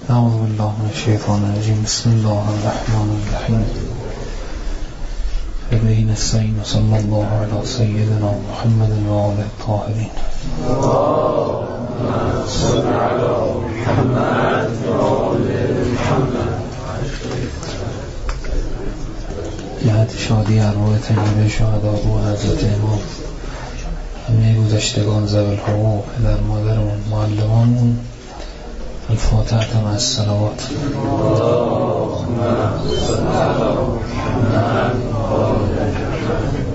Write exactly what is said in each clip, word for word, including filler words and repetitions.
اعوذ بالله من الشیطان الرجیم. بسم الله الرحمن الرحیم. بین السین صلی الله علی سیدنا محمد و آله الطاهرین. اللهم صل علی محمد و آل محمد. جهت شادی ارواح طیبه شهدا و حضرت امام، همه گذشتگان ذوی الحقوق، پدر مادرمون، معلمانمون، الفاتحه مع الصلوات. اللهم صل علی محمد و آل محمد.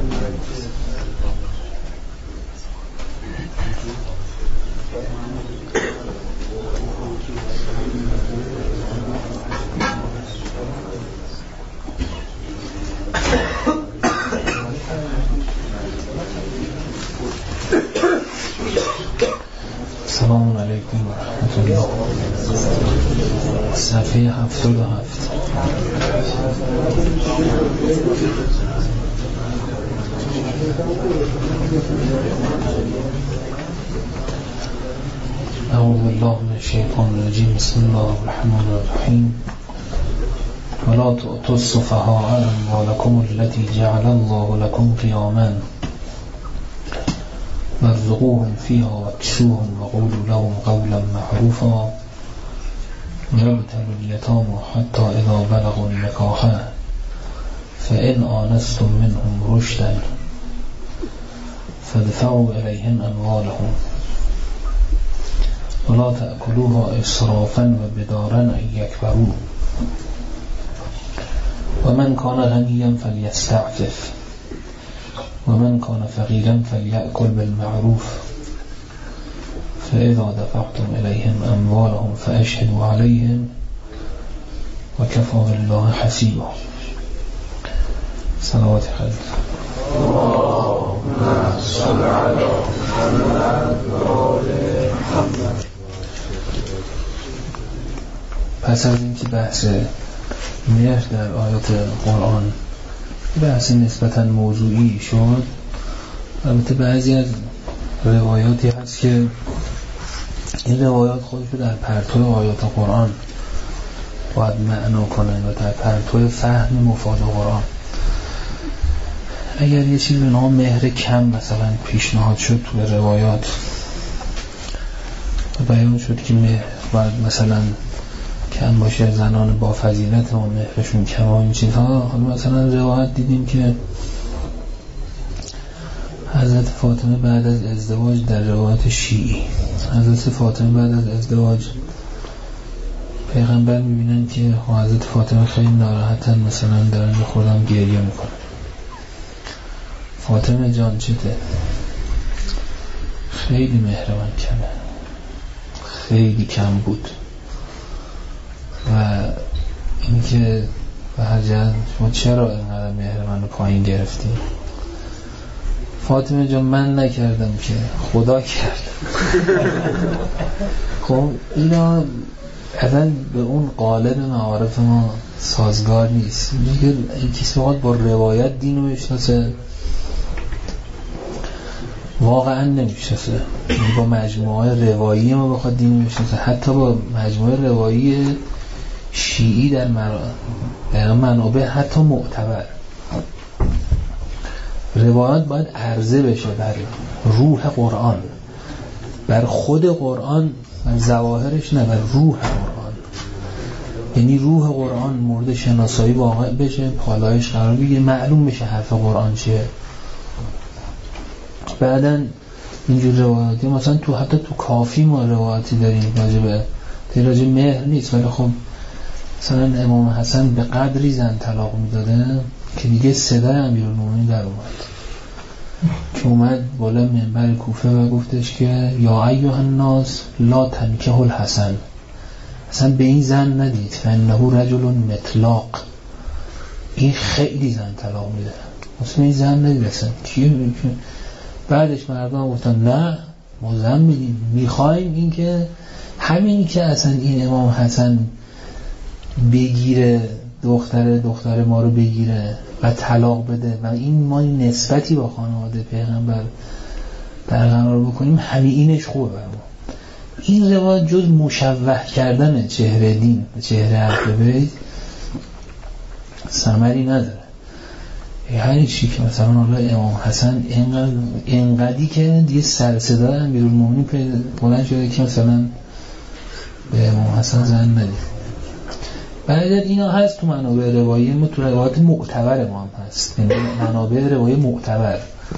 السلام علیکم و رحمت الله. صفحه هفتاد و هفت. اعوذ بالله من الشیطان الرجیم. بسم الله الرحمن الرحیم. ولا تؤتوا السفهاء أموالكم التي جعل الله لكم قياما وارزقوهم فيها واكسوهم وقولوا لهم قولا معروفا وابتلوا اليتامى حتى إذا بلغوا النكاح فإن آنستم منهم رشدا فادفعوا إليهم أموالهم ولا تأكلوها إسرافا وبدارا أن يكبروا ومن كان غنيا فليستعفف ومن كان فقيرا فليأكل بالمعروف فإذا دفعتم إليهم أموالهم فأشهدوا عليهم وكفى بالله حسيبا. صلوات خير. اللهم صل على محمد وآل محمد. پس از اینکه بحث مهر در آیات قرآن بحث نسبتاً موضوعی شد، البته بعضی از روایاتی هست که این روایات خودشو در پرتو آیات قرآن باید معنا کنن و در پرتو فهم مفاد قرآن. اگر یه چیزی به نام مهر کم مثلا پیشنهاد شد تو روایات و بیان شد که مهر باید مثلا کم باشه، زنان با فضیلت و مهرشون کم و این چیزها، حالا مثلا روایت دیدیم که حضرت فاطمه بعد از ازدواج در روایت شیعی، حضرت فاطمه بعد از ازدواج پیغمبر میبینن که حضرت فاطمه خیلی ناراحتن، مثلا دارن به خودم گریه میکنن. فاطمه جان چته؟ خیلی مهر من کمه، خیلی کم بود و این که به هر جهت شما چرا اینقدر مهر منو پایین گرفتی؟ فاطمه جان من نکردم که خدا کرد. خب اینا اصلا به اون قالب معارف ما سازگار نیست. میگه این کسی بخواد با روایت دینو میشناسه واقعا نمیشناسه، با مجموعه روایی ما بخواد دینو میشناسه، حتی با مجموعه روایی شیعی در منابع حتی معتبر. روایات باید عرضه بشه بر روح قرآن، بر خود قرآن، بر ظواهرش نه، بر روح قرآن. یعنی روح قرآن مورد شناسایی واقع بشه، پالایش قرار بگیره، معلوم بشه حرف قرآن چیه. بعدن اینجور روایاتی مثلا تو حتی تو کافی ما روایاتی داریم راجبه راجب مهر نیست، ولی خب مثلا امام حسن به قدری زن طلاق میداده که دیگه صدای امیرالمومنین در اومد که اومد بالا منبر کوفه و گفتش که یا ایها الناس لا تنکحوا الحسن، اصلا به این زن ندید، فانه رجل مطلاق، این خیلی زن طلاق میده، اصلا این زن ندید اصلا. بعدش مردم گفتن نه ما زن میدیم، میخوایم این که همین که اصلا این امام حسن بگیره دختر دختر ما رو بگیره و طلاق بده و این ما این نسبتی با خانواده پیغمبر برقرار بکنیم، همین اینش خوبه برای ما. این روایت جز مشوه کردن چهره دین و چهره اهل بیت ثمری نداره. هر چی که مثلا حالا امام حسن اینقدر اینقدی که دیگه سر صدا امیرالمومنین بلند شده که مثلا به امام حسن زن ندید. بعد اینا هست تو منابع روایی ما، تو روایات معتبر ما هم هست، یعنی منابع روایی معتبر.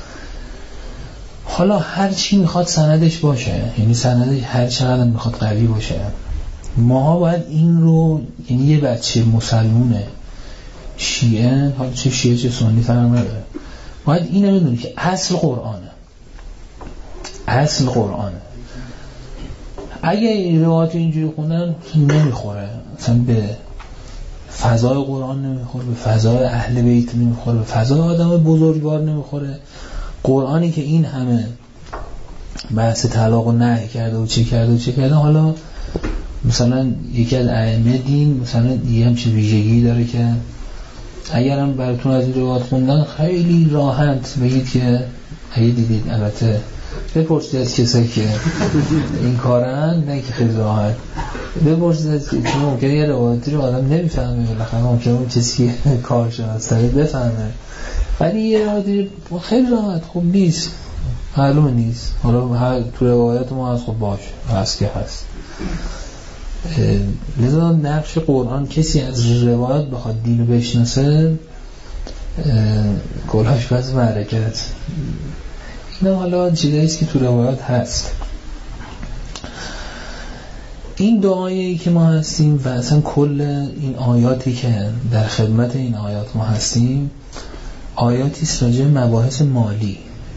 حالا هر چی میخواد سندش باشه، یعنی سندش هر چقدر میخواد قوی باشه، ماها باید این رو، یعنی یه بچه مسلمونه شیعه، حالا چه شیعه چه سنی فرق نداره، باید اینو بدونی که اصل قرآنه، اصل قرآنه. اگه این روایات اینجوری خوندن نمیخوره، مثلا به فضای قرآن نمیخوره، به فضای اهل بیت نمیخوره، به فضای آدم بزرگوار نمیخوره. قرآنی که این همه بحث طلاق و نهی کرده و چه کرده و چه کرده، حالا مثلا یکی از ائمه دین مثلا یه همچین ویژگی داره که اگرم براتون از این روایات خوندن خیلی راحت بگید که اگه دیدید، البته بپرسید از کسایی که این کارن، نه که خیلی راحت بپرسید از که چون ممکنه یه روایتی رو آدم نمیفهمه، بالاخره ممکنه اون کسی که کارشناس داره بفهمه، ولی یه روایتی خیلی راحت خوب نیست، معلومه نیست. حالا تو روایت ما هست، خب باشه هست که هست. لذا نقش قرآن، کسی از روایت بخواد دینو بشناسه گلاش بز معرکت. اینا حالا چیزاییست که تو روایت هست. این دعایی که ما هستیم و اصلا کل این آیاتی که در خدمت این آیات ما هستیم، آیاتی است راجع به مباحث مالی.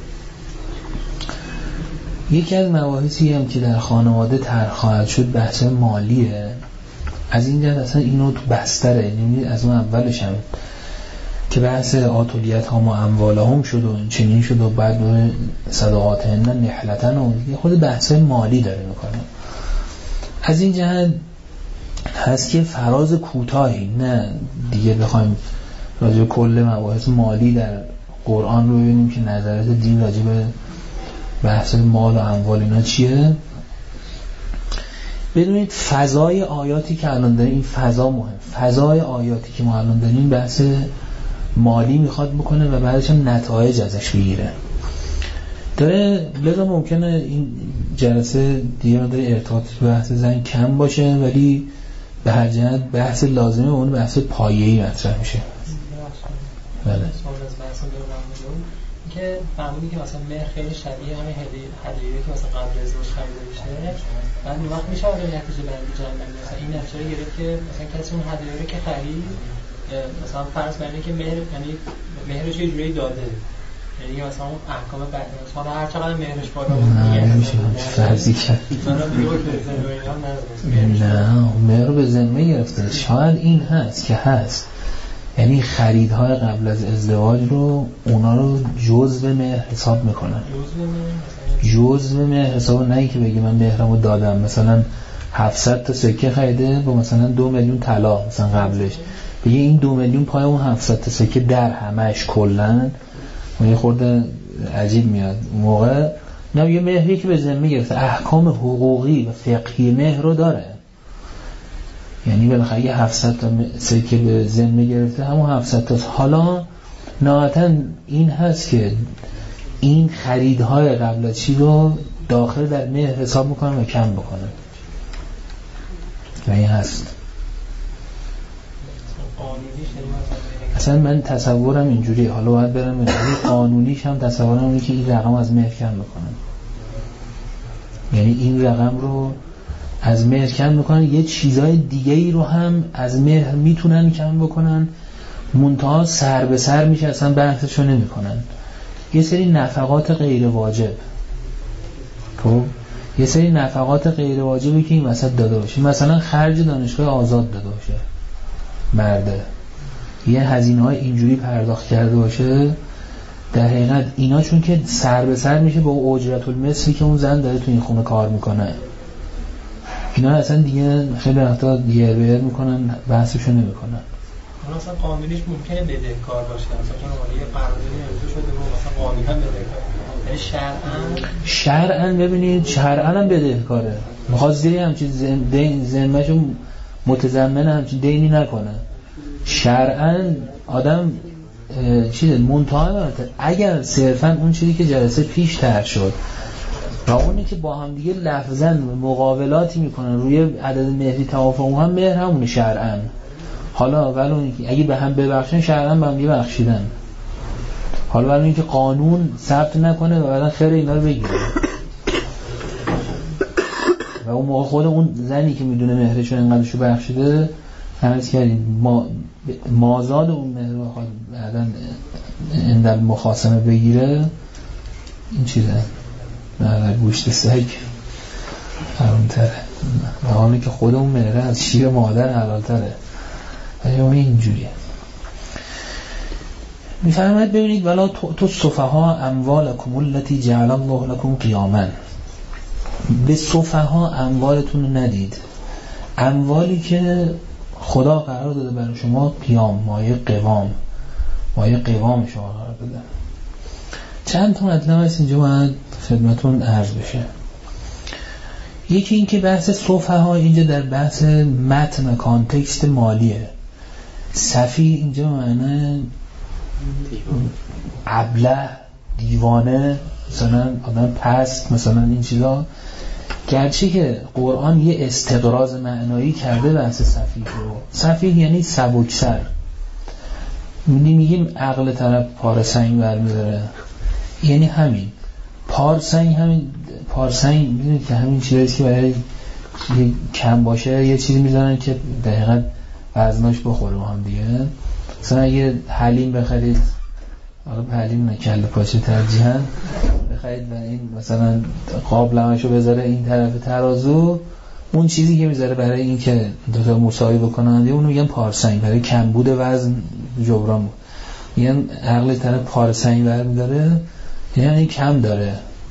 یکی از مباحثی هم که در خانواده طرح خواهد شد بحث مالیه. از این جهت اصلا اینو تو بستره، یعنی از اون اولش هم که بحث آتولیت ها و اموال هم شد و چنین شد و بعد صدقات هنن نحلتن و خود بحث مالی داره میکنه. از این جهت هست که فراز کوتاهی نه دیگه بخوایم راجع به کل مباحث مالی در قرآن رو ببینیم که نظرات دین راجع به بحث مال و اموال اینا چیه. بدونید فضای آیاتی که الان داریم، این فضا مهم، فضای آیاتی که ما الان داریم بحث مالی میخواد بکنه و بعدش هم نتایج ازش بگیره داره. لذا ممکنه این جلسه دیگه داره ارتباط به بحث زن کم باشه، ولی به هر جهت بحث لازمه اون بحث پایه‌ای مطرح میشه. بله. که فهمیدی که مثلا مهر خیلی شبیه همین هدیه هدیه‌ای که مثلا قبل ازدواج خریده میشه، بعد اون وقت میشه اون نتیجه بندی جمع کنی. مثلا این نتیجه رو گرفت که مثلا کسی اون هدیه رو که خرید، مثلا فرض کنید که مهر، یعنی مهرش یه جوری داده، یعنی مثلا اون احکام بعد مثلا هر چقدر مهرش بالا بود نمیشه فرضی کرد. نه مهر رو به ذمه گرفته. شاید این هست که هست، یعنی خریدهای قبل از ازدواج رو اونا رو جزء مهر حساب میکنن، جزء مهر حساب، نه اینکه بگی من مهرمو دادم مثلا هفتصد تا سکه خریده با مثلا دو میلیون طلا مثلا قبلش، بگی این دو میلیون پای اون هفتصد تا سکه در همش کلن، اون یه خورده عجیب میاد اون موقع. نه یه مهری که به ذمه گرفته احکام حقوقی و فقهی مهر رو داره، یعنی بالاخره یه هفتصد تا سکه به ذمه گرفته، همون هفتصد تا. حالا نهایتاً این هست که این خریدهای قبل از چی رو داخل در مهر حساب میکنن و کم بکنن و این هست. اصلا من تصورم اینجوریه، حالا باید برم اینجوری قانونیش هم تصورم اینه که این رقم از مهر کم بکنن، یعنی این رقم رو از مهر کم میکنن، یه چیزای دیگه ای رو هم از مهر میتونن کم بکنن، منتها سر به سر میشه اصلا بحثشو نمی کنن. یه سری نفقات غیر واجب، خب یه سری نفقات غیر واجبی که این وسط داده باشه، مثلا خرج دانشگاه آزاد داده باشه مرده، یه هزینه های اینجوری پرداخت کرده باشه، در حقیقت اینا چون که سر به سر میشه با اجرت المثلی که اون زن داره تو این خونه کار میکنه، اینا اصلا دیگه خیلی وقتا دیگه بیر میکنن، بحثشو نمیکنن. مثلا قانونیش ممکنه بدهکار باشه، مثلا چون یه قراردادی امضا شده و مثلا قانونا بدهکار شرعاً شرعاً ببینید شرعاً هم بدهکاره، میخواد زیر همچین دین ذمه‌شو متضمن همچین دینی نکنه. شرعاً آدم چیه منتها اگر صرفاً اون چیزی که جلسه پیش طرح شد و اونی که با هم دیگه لفظاً مقابلاتی میکنن روی عدد مهری توافق هم مهر همونه شرعاً. حالا ولی اگه به هم ببخشن شرعاً به هم دیگه بخشیدن. حالا ولی اینکه قانون ثبت نکنه و بعدن خیر اینا رو بگیره و اون موقع خود اون زنی که میدونه مهرشو اینقدرشو بخشیده همز کردیم ما مازاد اون مهر رو خواهد بعدن اندل مخاصمه بگیره. این چیزه نه گوشت سگ حرام تره و حالی که خود اون مهره از شیر مادر حلال تره ولی اون اینجوریه. میفرماید ببینید ولا تو صفها اموالکم التي جعل الله لكم قیاما، به صفها اموالتون ندید، اموالی که خدا قرار داده برای شما قیام، مایه قوام، مایه قوام شما قرار داده. چند تا مطلب هست اینجا باید خدمتون عرض بشه. یکی این که بحث صفها اینجا در بحث متن کانتکست مالیه. صفی اینجا معنی ابله، دیوانه، مثلا آدم پست، مثلا این چیزا. گرچه که قرآن یه استقراض معنایی کرده بحث سفیه رو. سفیه یعنی سبکسر. میگیم عقل طرف پارسنگ برمیداره، یعنی همین پارسنگ، همین پارسنگ میدونید که همین چیزی که برای کم باشه یه چیزی میزنن که دقیقاً وزناش بخوره با هم دیگه. مثلا اگه حلیم بخرید، حالا حلیم نه کله پاچه ترجیحاً بخرید و این مثلا قابلمه‌شو بذاره این طرف ترازو، اون چیزی که میذاره برای این که دو تا مساوی بکنن اونو میگن پارسنگ، برای کمبود وزن جبران بود. میگن عقل طرف پارسنگ برمی‌داره یعنی کم داره،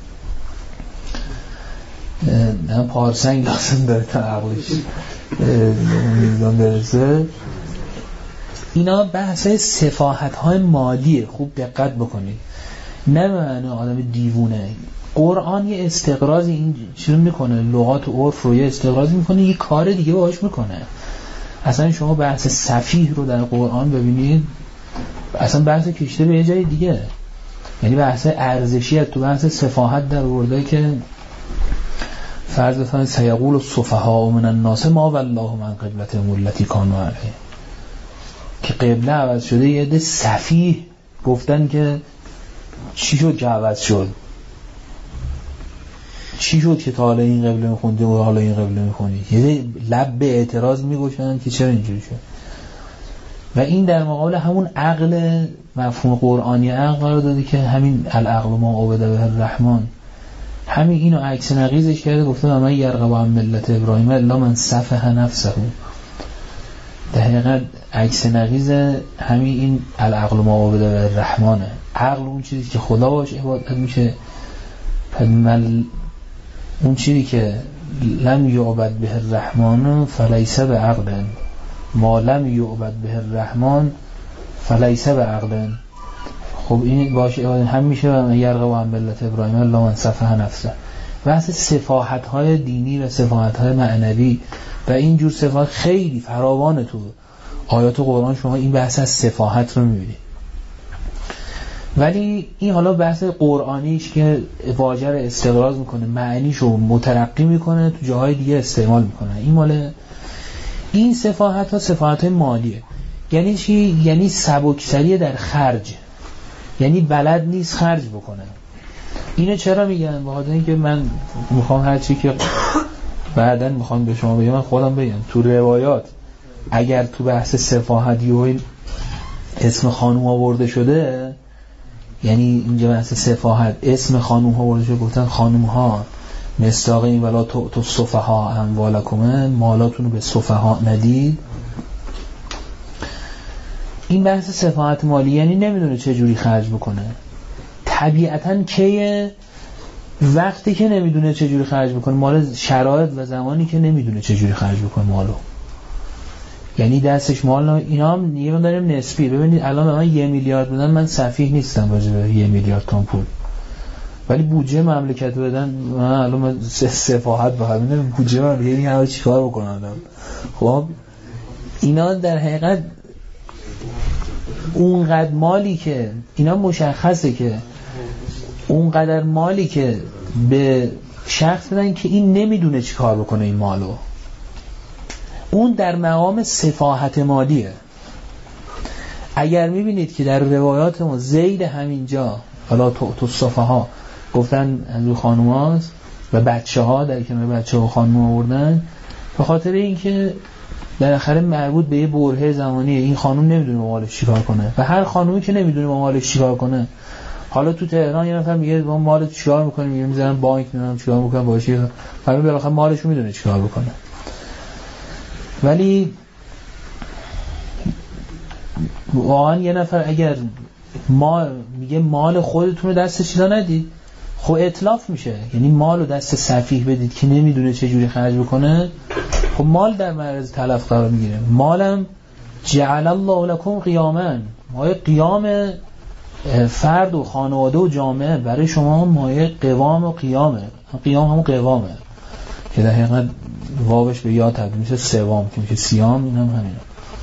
نه پارسنگ لازم داره تا عقلش میزان برسه. اینا بحث صفاحت های مالیه، خوب دقت بکنید. نه معنی آدم دیوونه. قرآن یه استقراضی این چیزو میکنه، لغات و عرف رو یه استقراضی میکنه، یه کار دیگه باهاش میکنه. اصلا شما بحث سفیه رو در قرآن ببینید، اصلا بحث کشته به یه جای دیگه، یعنی بحث ارزشیت تو بحث صفاحت در ورده که فرض بفرمایید سیقول السفهاء من الناس ما والله من قبلتهم التي كانوا علیها، که قبله عوض شده. یه عده سفیه گفتن که چی شد که عوض شد، چی شد که تا حالا این قبله میخوندی و حالا این قبله میخونی، یه لب به اعتراض میگوشن که چرا اینجوری شد. و این در مقابل همون عقل مفهوم قرآنی عقل قرار داده که همین العقل ما عبد به الرحمن، همین اینو عکس نقیضش کرده، گفته من یرغب عن ملت ابراهیم الا من سفه نفسه. دقیقاً عکس نقیض همین این العقل ما عبد به الرحمنه. عقل اون چیزی که خدا باش عبادت میشه، مل اون چیزی که لم یعبد به الرحمن فلیس به عقل، ما لم یعبد به الرحمن فلیس به عقل. خب این باشه هم میشه و یرغب عن ملت ابراهیم الا من سفه نفسه. بحث صفاحت های دینی و صفاحت های معنوی و این جور صفات خیلی فراوانه تو آیات قرآن. شما این بحث از صفاحت رو میبینید، ولی این حالا بحث قرآنیش که واژه رو استقراض میکنه، معنیشو مترقی میکنه، تو جاهای دیگه استعمال میکنه. این مال این صفاحت ها صفاحت های مالیه. یعنی چی؟ یعنی سبکسری در خرج، یعنی بلد نیست خرج بکنه. اینو چرا میگن؟ بخاطر اینکه من میخوام هر چی که بعداً میخوام به شما بگم من خودم بگم. تو روایات اگر تو بحث صفاحتی و اسم خانوم آورده شده، یعنی اینجا بحث صفاحت اسم خانوم ها آورده شده، گفتن خانوم ها مصداق این ولا تو تو صفها اموالکم، مالاتونو به صفها ندید. این بحث صفاحت مالی یعنی نمیدونه چه جوری خرج بکنه. طبیعتاً که وقتی که نمیدونه چه جوری خرج بکنه، مال شرایط و زمانی که نمیدونه چه جوری خرج بکنه مالو، یعنی دستش مال اینا هم نیمه داریم نسبی. ببینید الان به من یه میلیارد بدن، من سفیه نیستم راجع به یه میلیارد تومان پول. ولی بودجه مملکت بدن من الان سفاهت بخوام ببینم بودجه مملکت این همه چیکار بکنن. خب اینا در حقیقت اونقدر مالی که اینا مشخصه که اونقدر مالی که به شخص بدن که این نمیدونه چی کار بکنه این مالو، اون در مقام سفاهت مالیه. اگر میبینید که در روایات ما زید همینجا حالا تو تو صفحه ها گفتن از او خانوم هاست و بچه ها در کنار بچه ها و خانوم آوردن به خاطر اینکه در آخر مربوط به یه برهه زمانیه. این خانوم نمیدونه با مالش چیکار کنه و هر خانومی که نمیدونه با مالش چیکار کنه، حالا تو تهران یه نفر میگه با مالت چیکار میکنه، میگه میذارم بانک نمیدونم چیکار میکنم باشه، همین بالاخره مالش میدونه چیکار بکنه. ولی واقعا یه نفر اگر ما میگه مال خودتون رو دست چیزا ندید، خب اتلاف میشه. یعنی مال رو دست سفیه بدید که نمیدونه چه جوری خرج بکنه، خب مال در معرض تلف قرار میگیره. مالم جعل الله لكم قیاما، مایه قیام فرد و خانواده و جامعه برای شما مایه قوام و قیامه. قیام همون قوامه که در حقیقت واوش به یا تبدیل میشه سوام که میشه سیام، این هم همینه.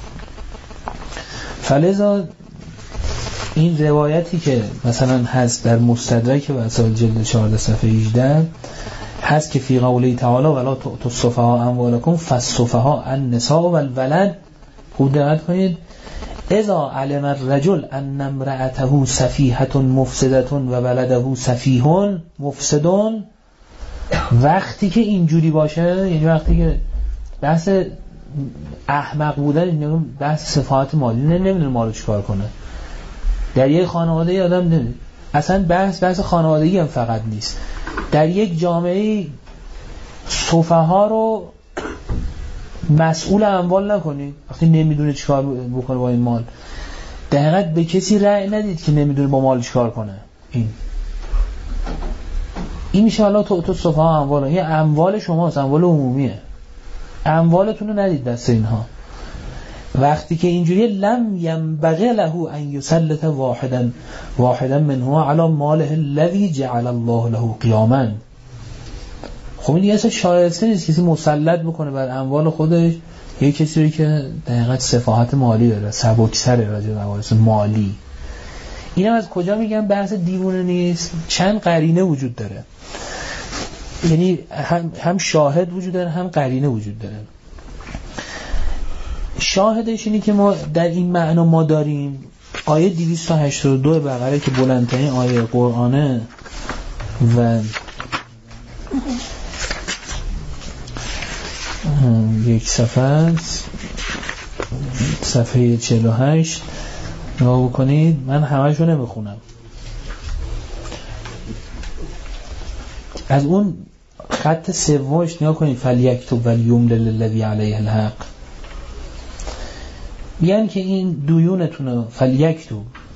فلذا این روایتی که مثلا هست در مستدرک وسائل جلد چهارده صفحه هجده هست که فی قوله تعالی ولا تؤتوا السفهاء اموالکم فالسفهاء النساء والولد، خوب دقت کنید، اذا علم الرجل ان امرأته سفیهة مفسدة و ولده سفیه مفسد، وقتی که اینجوری باشه، یعنی وقتی که بحث احمق بودن، بحث صفات مالی، نمیدونه مالو چیکار کنه. در یک خانواده ای آدم نمیدونه، اصلا بحث بحث خانوادگی هم فقط نیست، در یک جامعه سفها رو مسئول اموال نکنید وقتی نمیدونه چیکار بکنه با این مال. در حقیقت به کسی رأی ندید که نمیدونه با مال چیکار کنه. این این میشه حالا تو تو سفها اموال، این اموال شماست، اموال عمومیه، اموالتون رو ندید دست اینها. وقتی که اینجوری لم ينبغي له ان يسلط واحدا واحدا منه على ماله الذي جعل الله له قياما. خب این دیگه اصلا شایسته نیست کسی مسلط بکنه بر اموال خودش یه کسی رو که دقیقاً صفاحت مالی داره، سبکسره راجع به حوادث مالی. اینم از کجا میگم بحث دیوونه نیست؟ چند قرینه وجود داره، یعنی هم, هم شاهد وجود داره هم قرینه وجود داره. شاهدش اینی که ما در این معنا ما داریم آیه دویست و هشتاد و دو بقره که بلندترین آیه قرآنه و یک صفحه صفحه چهل و هشت نگاه بکنید، من همه‌شو نمیخونم. از اون خط سومش نگاه کنید، فلیکتب ولیملل للذی علیه الحق، بیان که این دیونتونه فلیکتب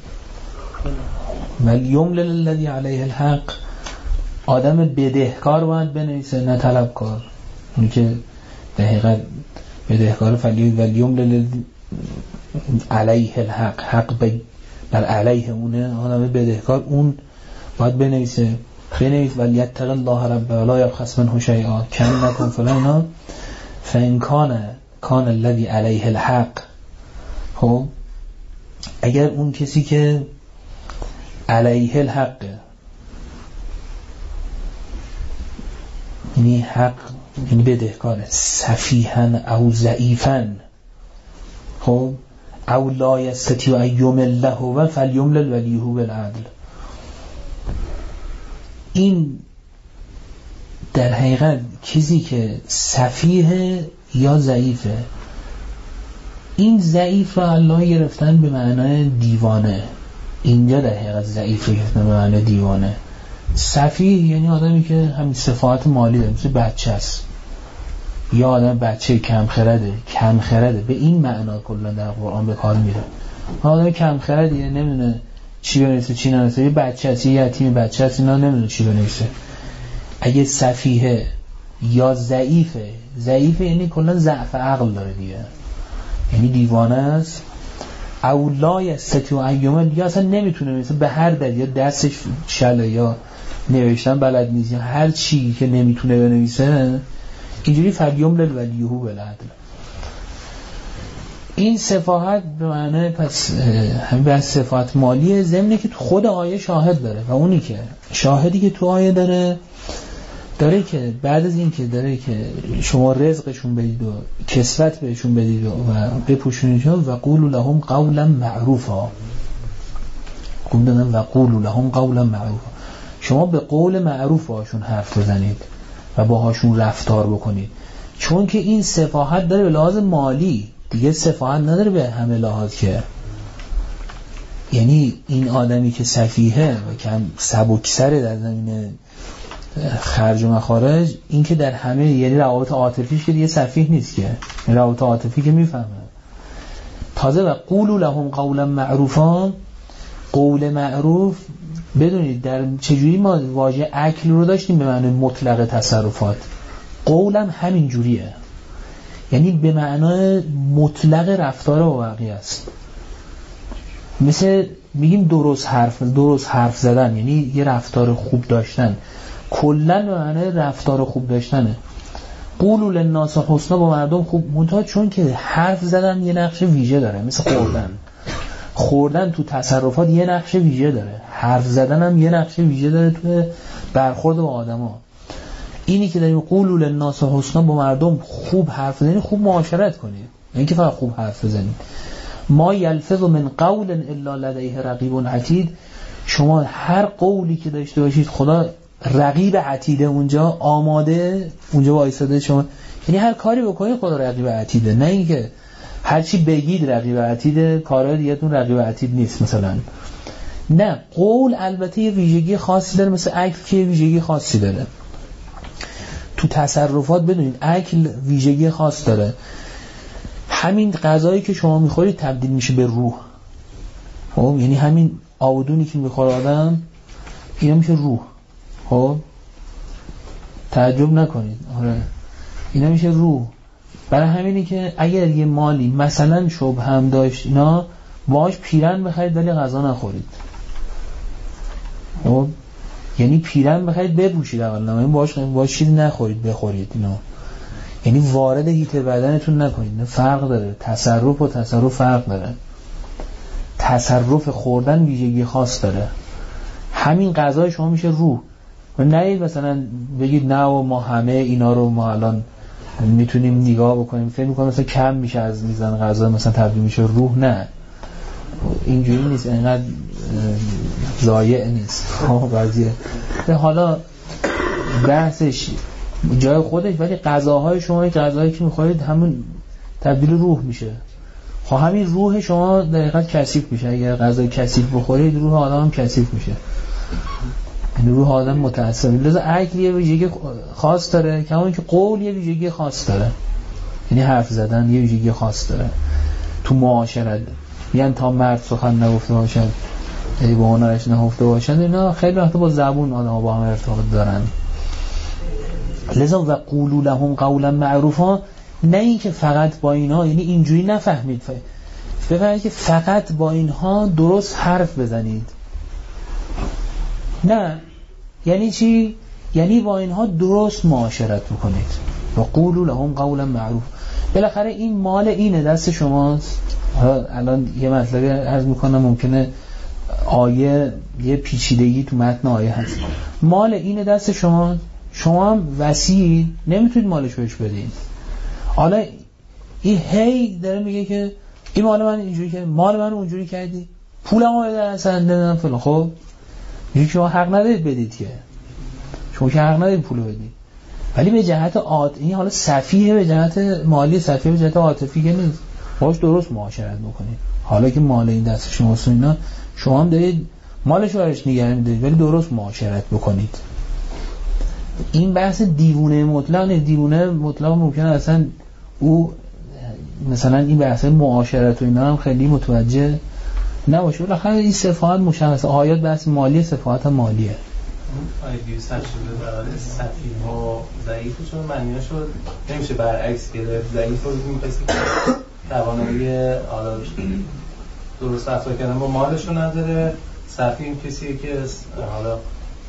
ولیملل للذی علیه الحق، آدم بدهکار باید بنویسه نه طلبکار. اون که در حقیقت بدهکار فلیکتب ولیملل علیه الحق، حق بر علیه اونه، آدم بدهکار اون باید بنویسه بنویس ولیتق الله رب ولا یبخس منه شیئا کم نکن فلان فان کان کان الذی علیه الحق. خب اگر اون کسی که علیه الحق، یعنی حق یعنی بدهکاره، سفیهن او ضعیفن، خب او لا یستطیع ان یمل له فلیملل ولیه بالعدل، این در حقیقت کسی که سفیه یا ضعیفه، این ضعیف رو الله گرفتن به معنای دیوانه، اینجا در حقیقت ضعیف رو گرفتن به معنای دیوانه. سفیه یعنی آدمی که همین صفات مالی داره، مثل بچه است، یا آدم بچه کم خرده، کم خرده به این معنا کلا در قرآن به کار میره. آدم کم خرده یعنی نمیدونه چی بنویسه چی ننویسه، یه بچه هست، یه یتیم بچه هست، اینا نمیدونه چی بنویسه. اگه سفیه یا ضعیفه، ضعیفه یعنی کلا ضعف عقل داره دیگه، یعنی دیوانه است. او لا یستطیع ان یمل، یا اصلا نمیتونه، مثلا به هر دلیل یا دستش شله یا نوشتن بلد نیست یا هر چی که نمیتونه بنویسه، اینجوری فلیملل ولیهو بالعدل. این سفاهت به معنی پس همین بحث سفاهت مالیه، ضمنی که تو خود آیه شاهد داره و اونی که شاهدی که تو آیه داره داره که بعد از این که داره که شما رزقشون بدید و کسوت بهشون بدید و بپوشونیدشون و قولوا لهم قولا معروفا، قولوا و قولوا لهم قولا معروفا، شما به قول معروف باشون حرف بزنید و باهاشون رفتار بکنید. چون که این سفاهت داره به لحاظ مالی، دیگه سفاهت نداره به همه لحاظ، که یعنی این آدمی که سفیهه و که سبکسره در زمینه خرج و مخارج، این که در همه یعنی روابط عاطفیش که دیگه سفیه نیست، که روابط عاطفی که میفهمه. تازه و قولوا لهم قولا معروفا، قول معروف بدونید در چجوری ما واژه اکل رو داشتیم به معنی مطلق تصرفات، قولم همین جوریه، یعنی به معنای مطلق رفتار با بقیه است. مثل میگیم درست حرف درست حرف زدن یعنی یه رفتار خوب داشتن، کلا به معنای رفتار خوب داشتنه. قولوا للناس حسنا، با مردم خوب، منتها چون که حرف زدن یه نقش ویژه داره، مثل خوردن خوردن تو تصرفات یه نقش ویژه داره، حرف زدن هم یه نقش ویژه داره تو برخورد با آدما. اینی که داریم قولوا للناس حسنا، با مردم خوب حرف بزنید، خوب معاشرت کنید، نه که فقط خوب حرف بزنید. ما یلفظ من قول الا لدیه رقیب عتید، شما هر قولی که داشته باشید خدا رقیب عتیده اونجا آماده اونجا وایساده، شما یعنی هر کاری بکنید خدا رقیب عتیده، نه اینکه هر چی بگید رقیب عتیده، کارهای دیگه‌تون رقیب عتید نیست مثلا. نه، قول البته یه ویژگی خاصی داره، مثل اکل که یه ویژگی خاصی داره. تو تصرفات بدونید اکل ویژگی خاص داره. همین غذایی که شما میخورید تبدیل میشه به روح، خب یعنی همین آودونی که میخوره آدم اینا میشه روح. خب تعجب نکنید، آره اینا میشه روح. برای همینی که اگر یه مالی مثلا شبه هم داشت اینا، باش پیرن بخرید ولی غذا نخورید. خب یعنی پیرن بخرید بپوشید اول، نه باش باش چیزی نخورید بخورید اینا، یعنی وارد هیته بدنتون نکنید. نه فرق داره، تصرف و تصرف فرق داره. تصرف خوردن ویژگی خاص داره. همین غذای شما میشه روح. و نه مثلا بگید نه و ما همه اینا رو ما الان میتونیم نگاه بکنیم فکر میکنم مثلا کم میشه از میزان غذا مثلا تبدیل میشه روح. نه اینجوری نیست، اینقدر ضایع نیست قضیه. حالا بحثش جای خودش، ولی غذاهای شما غذایی که میخورید همون تبدیل روح میشه. خب همین روح شما در حقیقت کثیف میشه. اگر غذای کثیف بخورید روح آدم هم کثیف میشه، یعنی روح آدم متأثر میشه. لذا اکل یه ویژگی خاص داره، کما اینکه قول یه ویژگی خاص داره، یعنی حرف زدن یه ویژگی خاص داره. تو معاشرت یعنی تا مرد سخن نگفته باشد ای با هنرش نهفته باشد، اینا خیلی وقتا با زبون آدم با هم ارتباط دارن. لذا و قولوا لهم قولا معروفا، نه این که فقط با اینها، یعنی اینجوری نفهمید، بفهمید که فقط با اینها درست حرف بزنید. نه یعنی چی؟ یعنی با اینها درست معاشرت بکنید. و قولوا لهم قولا معروف. بالاخره این مال اینه، دست شماست. الان یه مطلبی عرض میکنم، ممکنه آیه یه پیچیدگی تو متن آیه هست. مال اینه دست شما، شما هم وسیع نمیتونید مالش بهش بدید. حالا این هی داره میگه که این مال من اینجوری که مال من اونجوری کردی، پولمو بده اصلا ندادم فلان. خب میگه شما حق ندارید بدید، که شما که حق ندارید پولو بدید. ولی به جهت عاطفی، این حالا سفیه به جهت مالی، سفیه به جهت عاطفی که نیست، باش درست معاشرت بکنید. حالا که مال این دست شماست اینا، شما هم دارید مالشو برش نگه می‌دارید، ولی درست معاشرت بکنید. این بحث دیوونه مطلق نه. دیوونه مطلق ممکنه اصلا او مثلا این بحث معاشرت و اینا هم خیلی متوجه نباشه. بالاخره این صفات مشخصه. آیات بحث مالی، صفات مالیه. آیه دویست و هشتاد برای سفیه و ضعیف، چون معنیاشو نمیشه برعکس گرفت. ضعیف رو بگیم کسی که توانایی حالا درست رفتار کردن با مالشو نداره. سفیه کسیه که حالا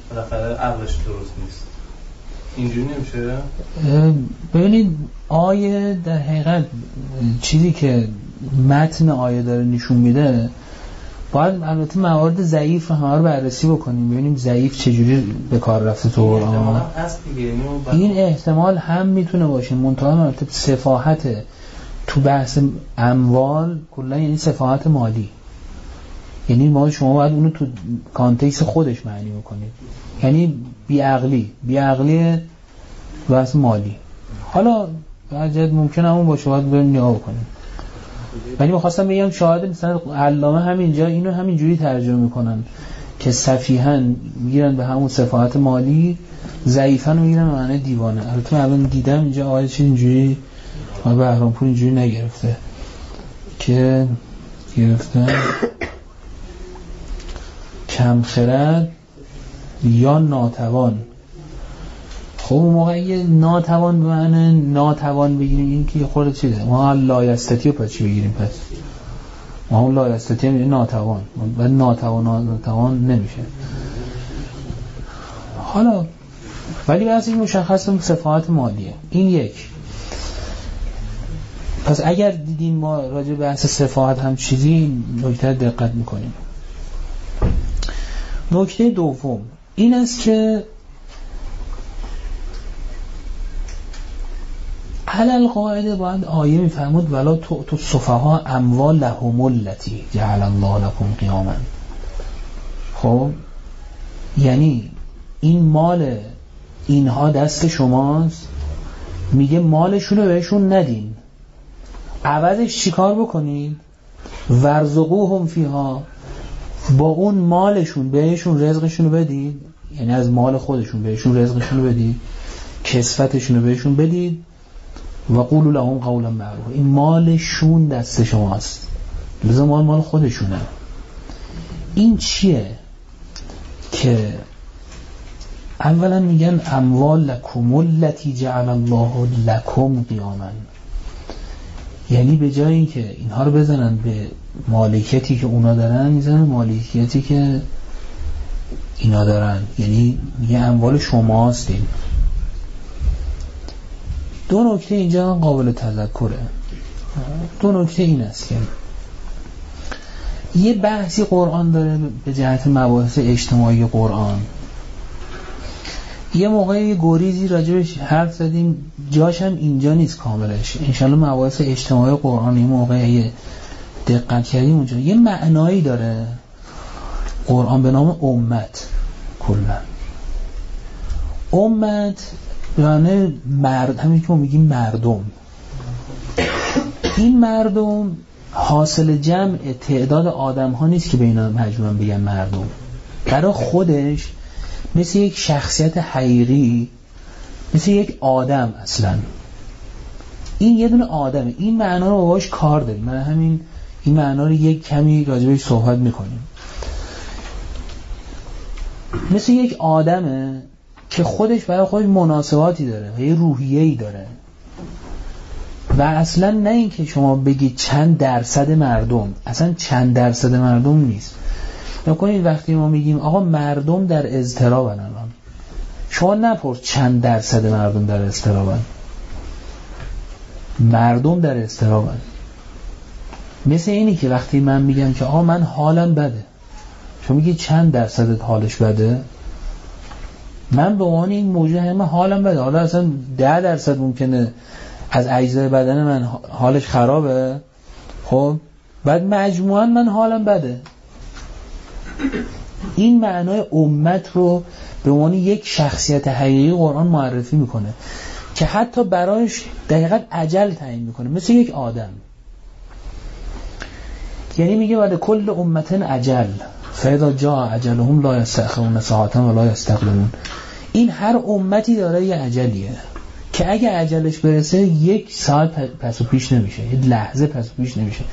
بالاخره عقلش درست نیست. اینجوری نمیشه؟ ببینید آیه در حقیقت چیزی که متن آیه داره نشون میده، باید البته موارد ضعیف همه رو بررسی بکنیم ببینیم ضعیف چجوری به کار رفته تو قرآن. این احتمال هم میتونه باشه، منتها البته سفاحت تو بحث اموال کلا یعنی سفاحت مالی، یعنی ما شما باید اونو تو کانتکست خودش معنی بکنید، یعنی بیعقلی بیعقلی بحث مالی. حالا بعضی ممکنه همون باشه، باید بریم نگاه بکنیم. ولی می‌خواستم بگم شاید مثلا علامه همینجا اینو همینجوری ترجمه میکنن که سفیهاً میگیرن به همون سفاحت مالی، ضعیفاً میگیرن به معنی دیوانه. البته الان دیدم اینجا آیه چیز اینجوری بهرامپور اینجوری نگرفته که گرفته کم خرد یا ناتوان. خب اون موقع یه ناتوان به معنی ناتوان بگیریم این که خورده چیزه، ما لایستتی رو پس چی بگیریم؟ پس ما اون لایستتی هم ناتوان و ناتوان ناتوان نمیشه. حالا ولی بعضی مشخص صفات مالیه. این یک. پس اگر دیدیم ما راجع به بحث صفات هم چیزی نکته دقت میکنیم. نکته دوم این است که علل قاعده باید آیه میفرمود ولا تو تو صفها اموال لهم التی جعل الله لكم قیاما. خب یعنی این مال اینها دست شماست، میگه مالشون رو بهشون ندین، عوضش چیکار بکنید؟ ورزقوهم فیها، با اون مالشون بهشون رزقشون رو بدید، یعنی از مال خودشون بهشون رزقشون رو بدید، کسوتشون رو بهشون بدید. و قولوا لهم قولا معروفا، این مالشون دست شماست، لذا مال مال خودشونه. این چیه؟ که اولا میگن اموال لکم التی جعل الله لکم قیاما، یعنی به جای اینکه اینها رو بزنن به مالکیتی که اونا دارن، میزنن مالکیتی که اینا دارن، یعنی میگه اموال شماست. این دو نکته اینجا قابل تذکره. دو نکته این است که یه بحثی قرآن داره به جهت مباحث اجتماعی قرآن، یه موقعی گریزی راجبش حرف زدیم، جاش هم اینجا نیست کاملش، انشالله مباحث اجتماعی قرآن یه موقعی دقت کردیم اونجا یه معنایی داره قرآن به نام امت. کلا امت یعنی مرد، همین که ما میگیم مردم. این مردم حاصل جمع تعداد آدم ها نیست که به اینا مجموعاً بگن مردم، برای خودش مثل یک شخصیت حقیقی، مثل یک آدم اصلا. این یه دونه آدمه. این معنا رو باهاش کار داریم، من همین این معنا رو یک کمی راجبش صحبت میکنیم. مثل یک آدمه که خودش برای خودش مناسباتی داره و یه روحیه‌ای داره و اصلا نه این که شما بگید چند درصد مردم، اصلا چند درصد مردم نیست. نکنید وقتی ما میگیم آقا مردم در اضطرابن، الان شما نپرس چند درصد مردم در اضطرابن، مردم در اضطرابن. مثل اینی که وقتی من میگم که آقا من حالم بده، شما میگید چند درصد حالش بده؟ من به عنوان این موضوع همه حالم بده، حالا اصلا ده درصد ممکنه از اجزای بدن من حالش خرابه، خب بعد مجموعاً من حالم بده. این معنای امت رو به عنوان یک شخصیت حقیقی قرآن معرفی میکنه که حتی برایش دقیقاً اجل تعیین میکنه، مثل یک آدم. یعنی میگه بعد کل امتن اجل فاذا جاء اجلهم لا یستأخرون ساعة ولا یستقدمون. این هر امتی داره یه اجلیه که اگه اجلش برسه یک ساعت پس و پیش نمیشه، یک لحظه پس و پیش نمیشه.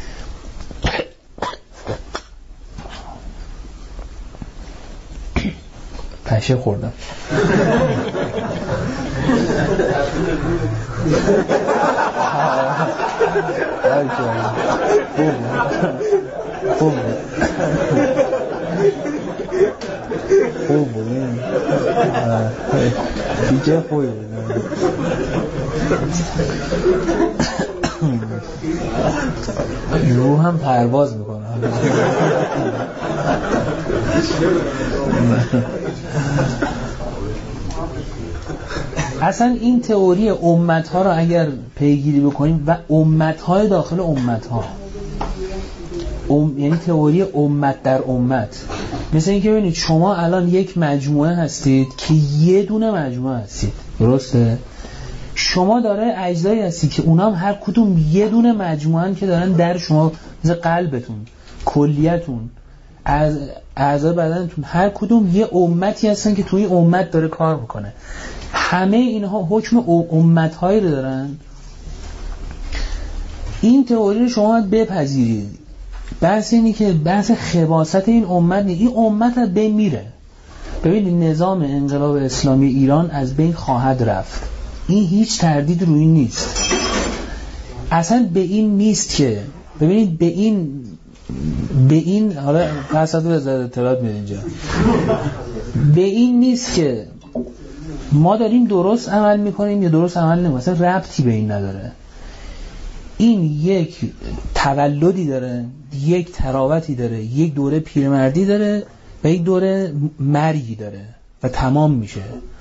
پشه خوردم. خوب خوب بودیم دیگه خوبی بودیم روح هم پرواز میکنه. اصلا این تئوری امت‌ها رو اگر پیگیری بکنیم و امت‌های داخل امت‌ها ام... یعنی تئوری امت در امت، مثل اینکه ببینید شما الان یک مجموعه هستید که یه دونه مجموعه هستید، درسته؟ شما داره اجزایی هستید که اونا هم هر کدوم یه دونه مجموعه هن که دارن در شما، مثل قلبتون، کلیتون، از اعضای بدنتون، هر کدوم یه امتی هستن که توی این امت داره کار میکنه. همه اینها حکم امت‌هایی رو دارن. این تئوری رو شما باید بپذیرید. بحث اینی که بحث خباثت این امت نیست. این امت از بین میره. ببینید نظام انقلاب اسلامی ایران از بین خواهد رفت. این هیچ تردید روی این نیست. اصلا به این نیست که ببینید به این به این حالا فساد و اطلاعات میاد اینجا. به این نیست که ما داریم درست عمل میکنیم یا درست عمل نمیکنیم، اصلا ربطی به این نداره. این یک تولدی داره، یک تراوتی داره، یک دوره پیرمردی داره و یک دوره مرگی داره و تمام میشه.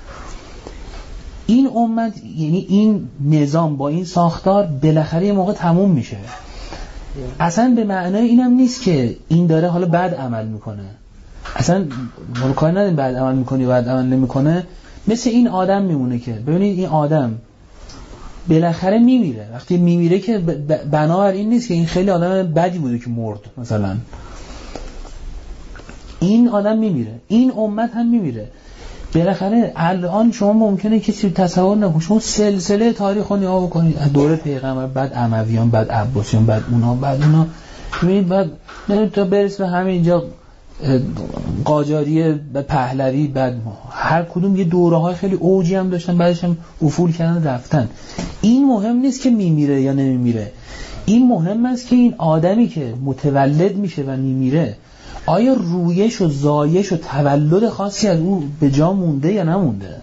این امت یعنی این نظام با این ساختار بالاخره یه موقع تموم میشه. اصلا به معنای اینم نیست که این داره حالا بد عمل میکنه. اصلا ما کاری نداریم بد عمل میکنه یا بد عمل نمیکنه. مثل این آدم میمونه که ببینید این آدم بالاخره میمیره. وقتی میمیره که بنابر این نیست که این خیلی آدم بدی بوده که مرد، مثلا این آدم میمیره، این امت هم میمیره. بالاخره الان شما ممکنه کسی تصور نکنه، شما سلسله تاریخ رو نگاه بکنید، دوره پیغمبر، بعد امویان، بعد عباسیان، بعد اونها، بعد اونها، ببینید بعد نه تا برس به همین اینجا قاجاریه و پهلوی، بعد هر کدوم یه دوره‌های خیلی اوجی هم داشتن، بعدش هم افول کردن رفتن. این مهم نیست که میمیره یا نمیمیره. این مهم است که این آدمی که متولد میشه و میمیره آیا رویش و زایش و تولد خاصی از او به جا مونده یا نمونده؟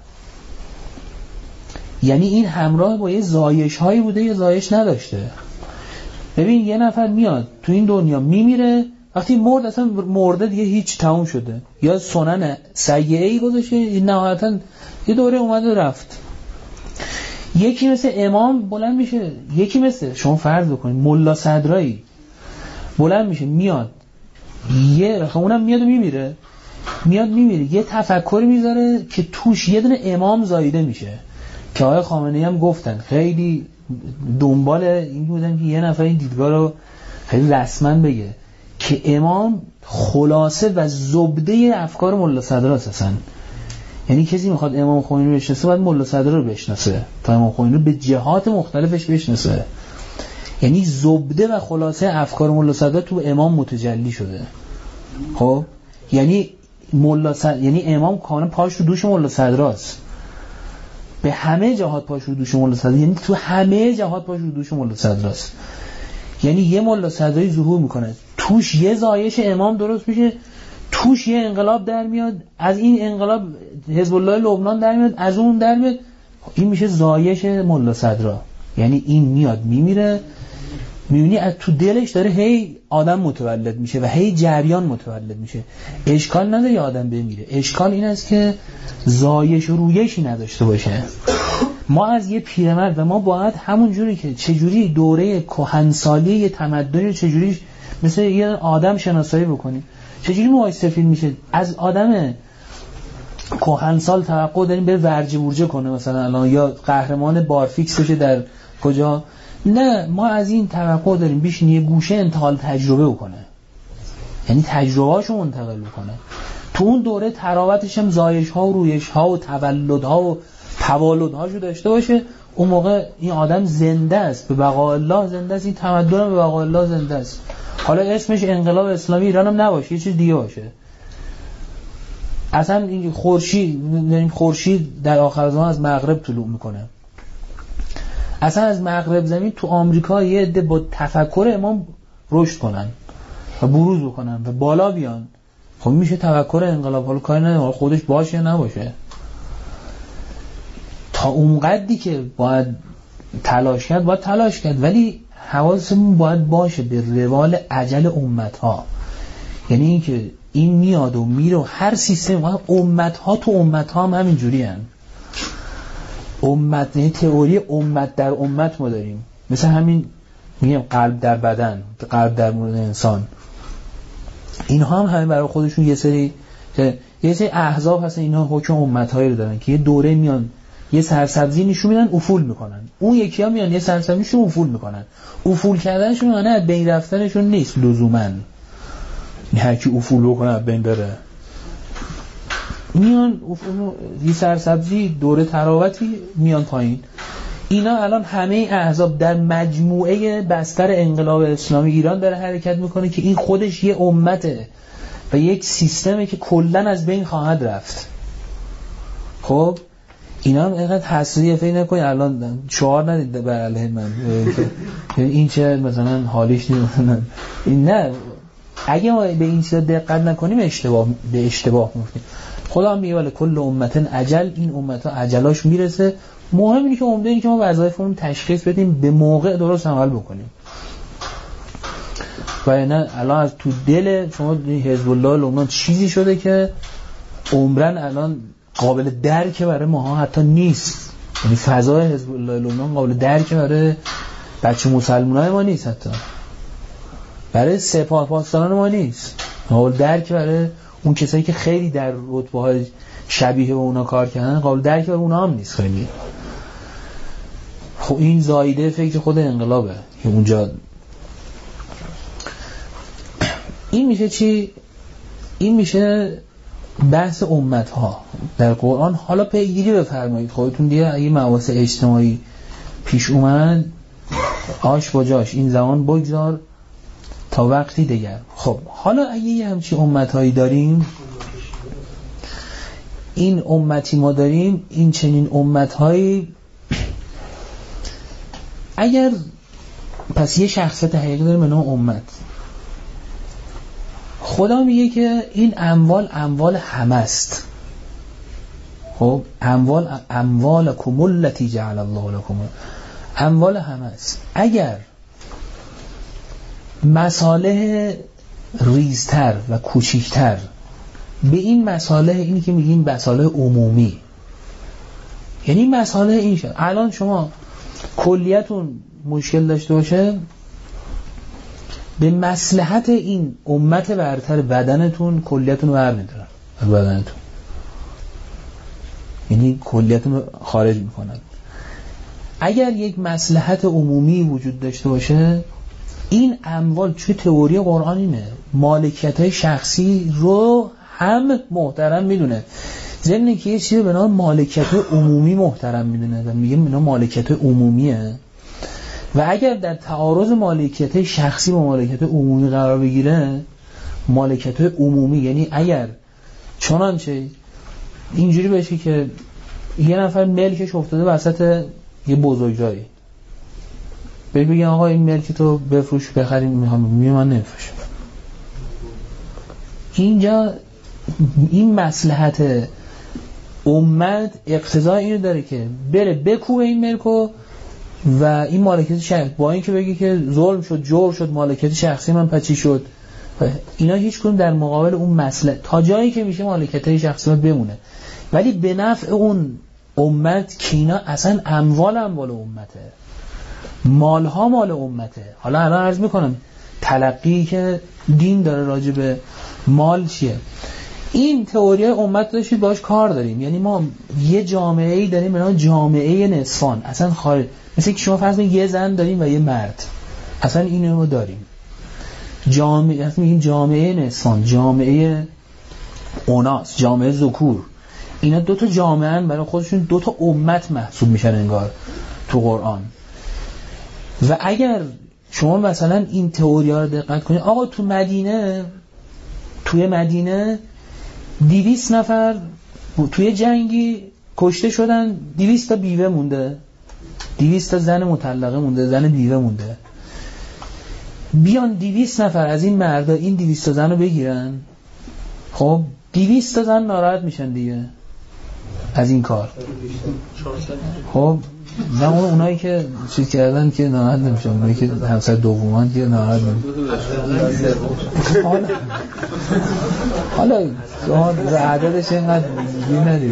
یعنی این همراه با یه زایش هایی بوده یا زایش نداشته؟ ببین یه نفر میاد تو این دنیا میمیره، وقتی مرد اصلا مرده دیگه هیچ، تموم شده، یا سنن سیئه‌ای گذاشته، نهایتا یه دوره اومده رفت. یکی مثل امام بلند میشه، یکی مثل شما فرض بکنید ملا صدرایی بلند میشه میاد، یه خب اونم میاد و میمیره، میاد میمیره، یه تفکری میذاره که توش یه دونه امام زایده میشه که آقای خامنه‌ای هم گفتن خیلی دنبال این بودن که یه نفر این دیدگاه رو خیلی رسما بگه که امام خلاصه و زبده افکار ملا صدر هستن. یعنی کسی میخواد امام خمینی رو بشناسه باید ملا صدر رو بشناسه تا امام خمینی رو به جهات مختلفش بشناسه. یعنی زبده و خلاصه افکار ملا صدر تو امام متجلی شده. خب یعنی ملا صدر، یعنی امام کاملا پاش رو دوش ملا صدراست، به همه جهات پاش رو دوش ملا صدر، یعنی تو همه جهات پاش رو دوش ملا صدراست. یعنی یه ملا صدری ظهور میکنه، توش یه زایش امام درست میشه، توش یه انقلاب در میاد، از این انقلاب حزب الله لبنان در میاد، از اون در میاد، این میشه زایش ملا صدرا. یعنی این میاد میمیره، میبینی از تو دلش داره هی آدم متولد میشه و هی جریان متولد میشه. اشکال نداره یه آدم بمیره، اشکال این است که زایش و رویشی نداشته باشه. ما از یه پیرمرد و ما باید همون جوری که چجوری دوره کهنسالی یه تمدنی رو چجوری مثل یه آدم شناسایی بکنیم، چجوری مؤسسفیل میشه از آدم کهنسال توقع داریم به ورجه ورجه کنه مثلا الان، یا قهرمان بارفیکس بشه در کجا. نه، ما از این توقع داریم بیشین یه گوشه انتقال تجربه بکنه، یعنی تجربهاشو منتقل بکنه. تو اون دوره تراوتش هم زایش ها و رویش ها و تولد ها و توالد هاشو داشته باشه. اون موقع این آدم زنده است، به بقاء الله زنده است، این تمدن هم به بقاء الله زنده است. حالا اسمش انقلاب اسلامی ایران هم نباشه، یه چیز دیگه باشه. اصلا این خورشید، می‌دونیم خورشید در آخر زمان از مغرب طلوع میکنه، اصلا از مغرب زمین تو آمریکا یه عده با تفکر امام رشد کنن و بروز بکنن و بالا بیان خب میشه تفکر انقلاب، حالا کاری نداره خودش باشه یا نباشه، تا اونقدری که باید تلاش کرد باید تلاش کرد، ولی حواسمون باید باشه به روال عجل امتها. یعنی این که این میاد و میره و هر سیستم، امتها تو امتها هم همین جوری هن. امت، یعنی تئوری امت در امت ما داریم، مثل همین میگم قلب در بدن، قلب در مورد انسان، اینها هم همین برای خودشون یه سری یه سری احزاب هستن، اینها حکم امتهایی رو دارن که یه دوره میان یه سرسبزی نشون میدن افول میکنن، اون یکی ها میان یه سرسبزی نشون افول میکنن. افول کردنشون معنی از بین رفتنشون نیست لزوما، هر کی افول بکنه از بین بره، میان افول یه سرسبزی دوره تراوتی میان پایین. اینا الان همه احزاب در مجموعه بستر انقلاب اسلامی ایران داره حرکت میکنه که این خودش یه امته و یک سیستمه که کلن از بین خواهد رفت. خب اینا هم اینقدر حساسیه فکر نکنید الان شعار ندید بر علیه من این چه مثلا حالیش نیستن، این نه، اگه ما به این چیزا دقت نکنیم اشتباه به اشتباه میفتیم. خدا هم میگه ولی کل امتن عجل، این امتها عجلاش میرسه. مهم اینه که عمده اینه که ما وظایفمون تشخیص بدیم، به موقع درست عمل بکنیم. و نه الان از تو دل شما حزب الله لبنان چیزی شده که عمرن الان قابل درک برای ماها حتی نیست. یعنی فضای حزب الله لبنان قابل درک برای بچه مسلمانای ما نیست، حتی برای سپاه پاسداران ما نیست، قابل درک برای اون کسایی که خیلی در رتبه‌های شبیه به اونا کار کردن قابل درک برای اونا هم نیست خیلی. خب این زایده فکر خود انقلابه که اونجا این میشه چی؟ این میشه بحث امتها در قرآن. حالا پیگیری بفرمایید خودتون دیگه، اگه مباحث اجتماعی پیش اومد آش با جاش، این زمان بگذار تا وقتی دیگر. خب حالا اگه یه همچی امتهایی داریم، این امتی ما داریم، این چنین امتهایی، اگر پس یه شخصیت حقیقی داریم به نام امت، خدا میگه که این اموال اموال همه است. خب اموال اموالکم التی جعل الله لكم، اموال همه است. اگر مصالح ریزتر و کوچیکتر به این مصالح، اینی که میگیم مصالح عمومی، یعنی مصالح این شد الان شما کلیتون مشکل داشته باشه، به مصلحت این امت برتر بدنتون کلیتون رو برمی‌دارن از بدنتون، یعنی کلیتون رو خارج میکنن. اگر یک مصلحت عمومی وجود داشته باشه، این اموال چه تئوری قرآن اینه، مالکیت‌های شخصی رو هم محترم میدونه، ضمن که یه چیزی به نام مالکیت‌های عمومی محترم میدونه و میگه به نام مالکیت‌های عمومیه. و اگر در تعارض مالکیت شخصی با مالکیت عمومی قرار بگیره، مالکیت عمومی یعنی اگر چنانچه اینجوری بشه که یه نفر ملکش افتاده وسط یه بزرگراهی، بهش بگن آقا این ملک تو بفروش بخریم، میخوام میگه من نمیفروشم، اینجا این مصلحت امت اقتضای اینو داره که بره بکوبه این ملکو و این مالکیت شخصی، با اینکه بگی که ظلم شد جور شد مالکیت شخصی من پچی شد، اینا هیچ کدوم در مقابل اون مسئله تا جایی که میشه مالکیت شخصی من بمونه، ولی به نفع اون امت که اینا اصلا اموال اموال امته، مالها مال امته. حالا الان عرض میکنم تلقی که دین داره راجع به مال چیه. این تئوری امت داشتید باش کار داریم، یعنی ما یه جامعه‌ای داریم به نام جامعه نصفان، اصلا خارج، مثل که شما فرض کنید یه زن داریم و یه مرد، اصلا اینو ما داریم جامعه، اصلا میگیم جامعه نصفان، جامعه اوناس، جامعه ذکور، اینا دو تا جامعه ان برای خودشون، دو تا امت محسوب میشن انگار تو قرآن. و اگر شما مثلا این تئوری ها رو دقت کنید، آقا تو مدینه، توی مدینه دویست نفر توی جنگی کشته شدن، دویست تا بیوه مونده، دویست تا زن مطلقه مونده، زن بیوه مونده. بیان دویست نفر از این مردا این دویست تا زن رو بگیرن، خب دویست تا زن ناراحت میشن دیگه از این کار. خب نه اون اونایی که چیز کردن که ناراحت نمیشن، اونایی که همسر دومان که ناراحت نمیشن. حالا حالا حالا عددش اینقدر گیر ندید،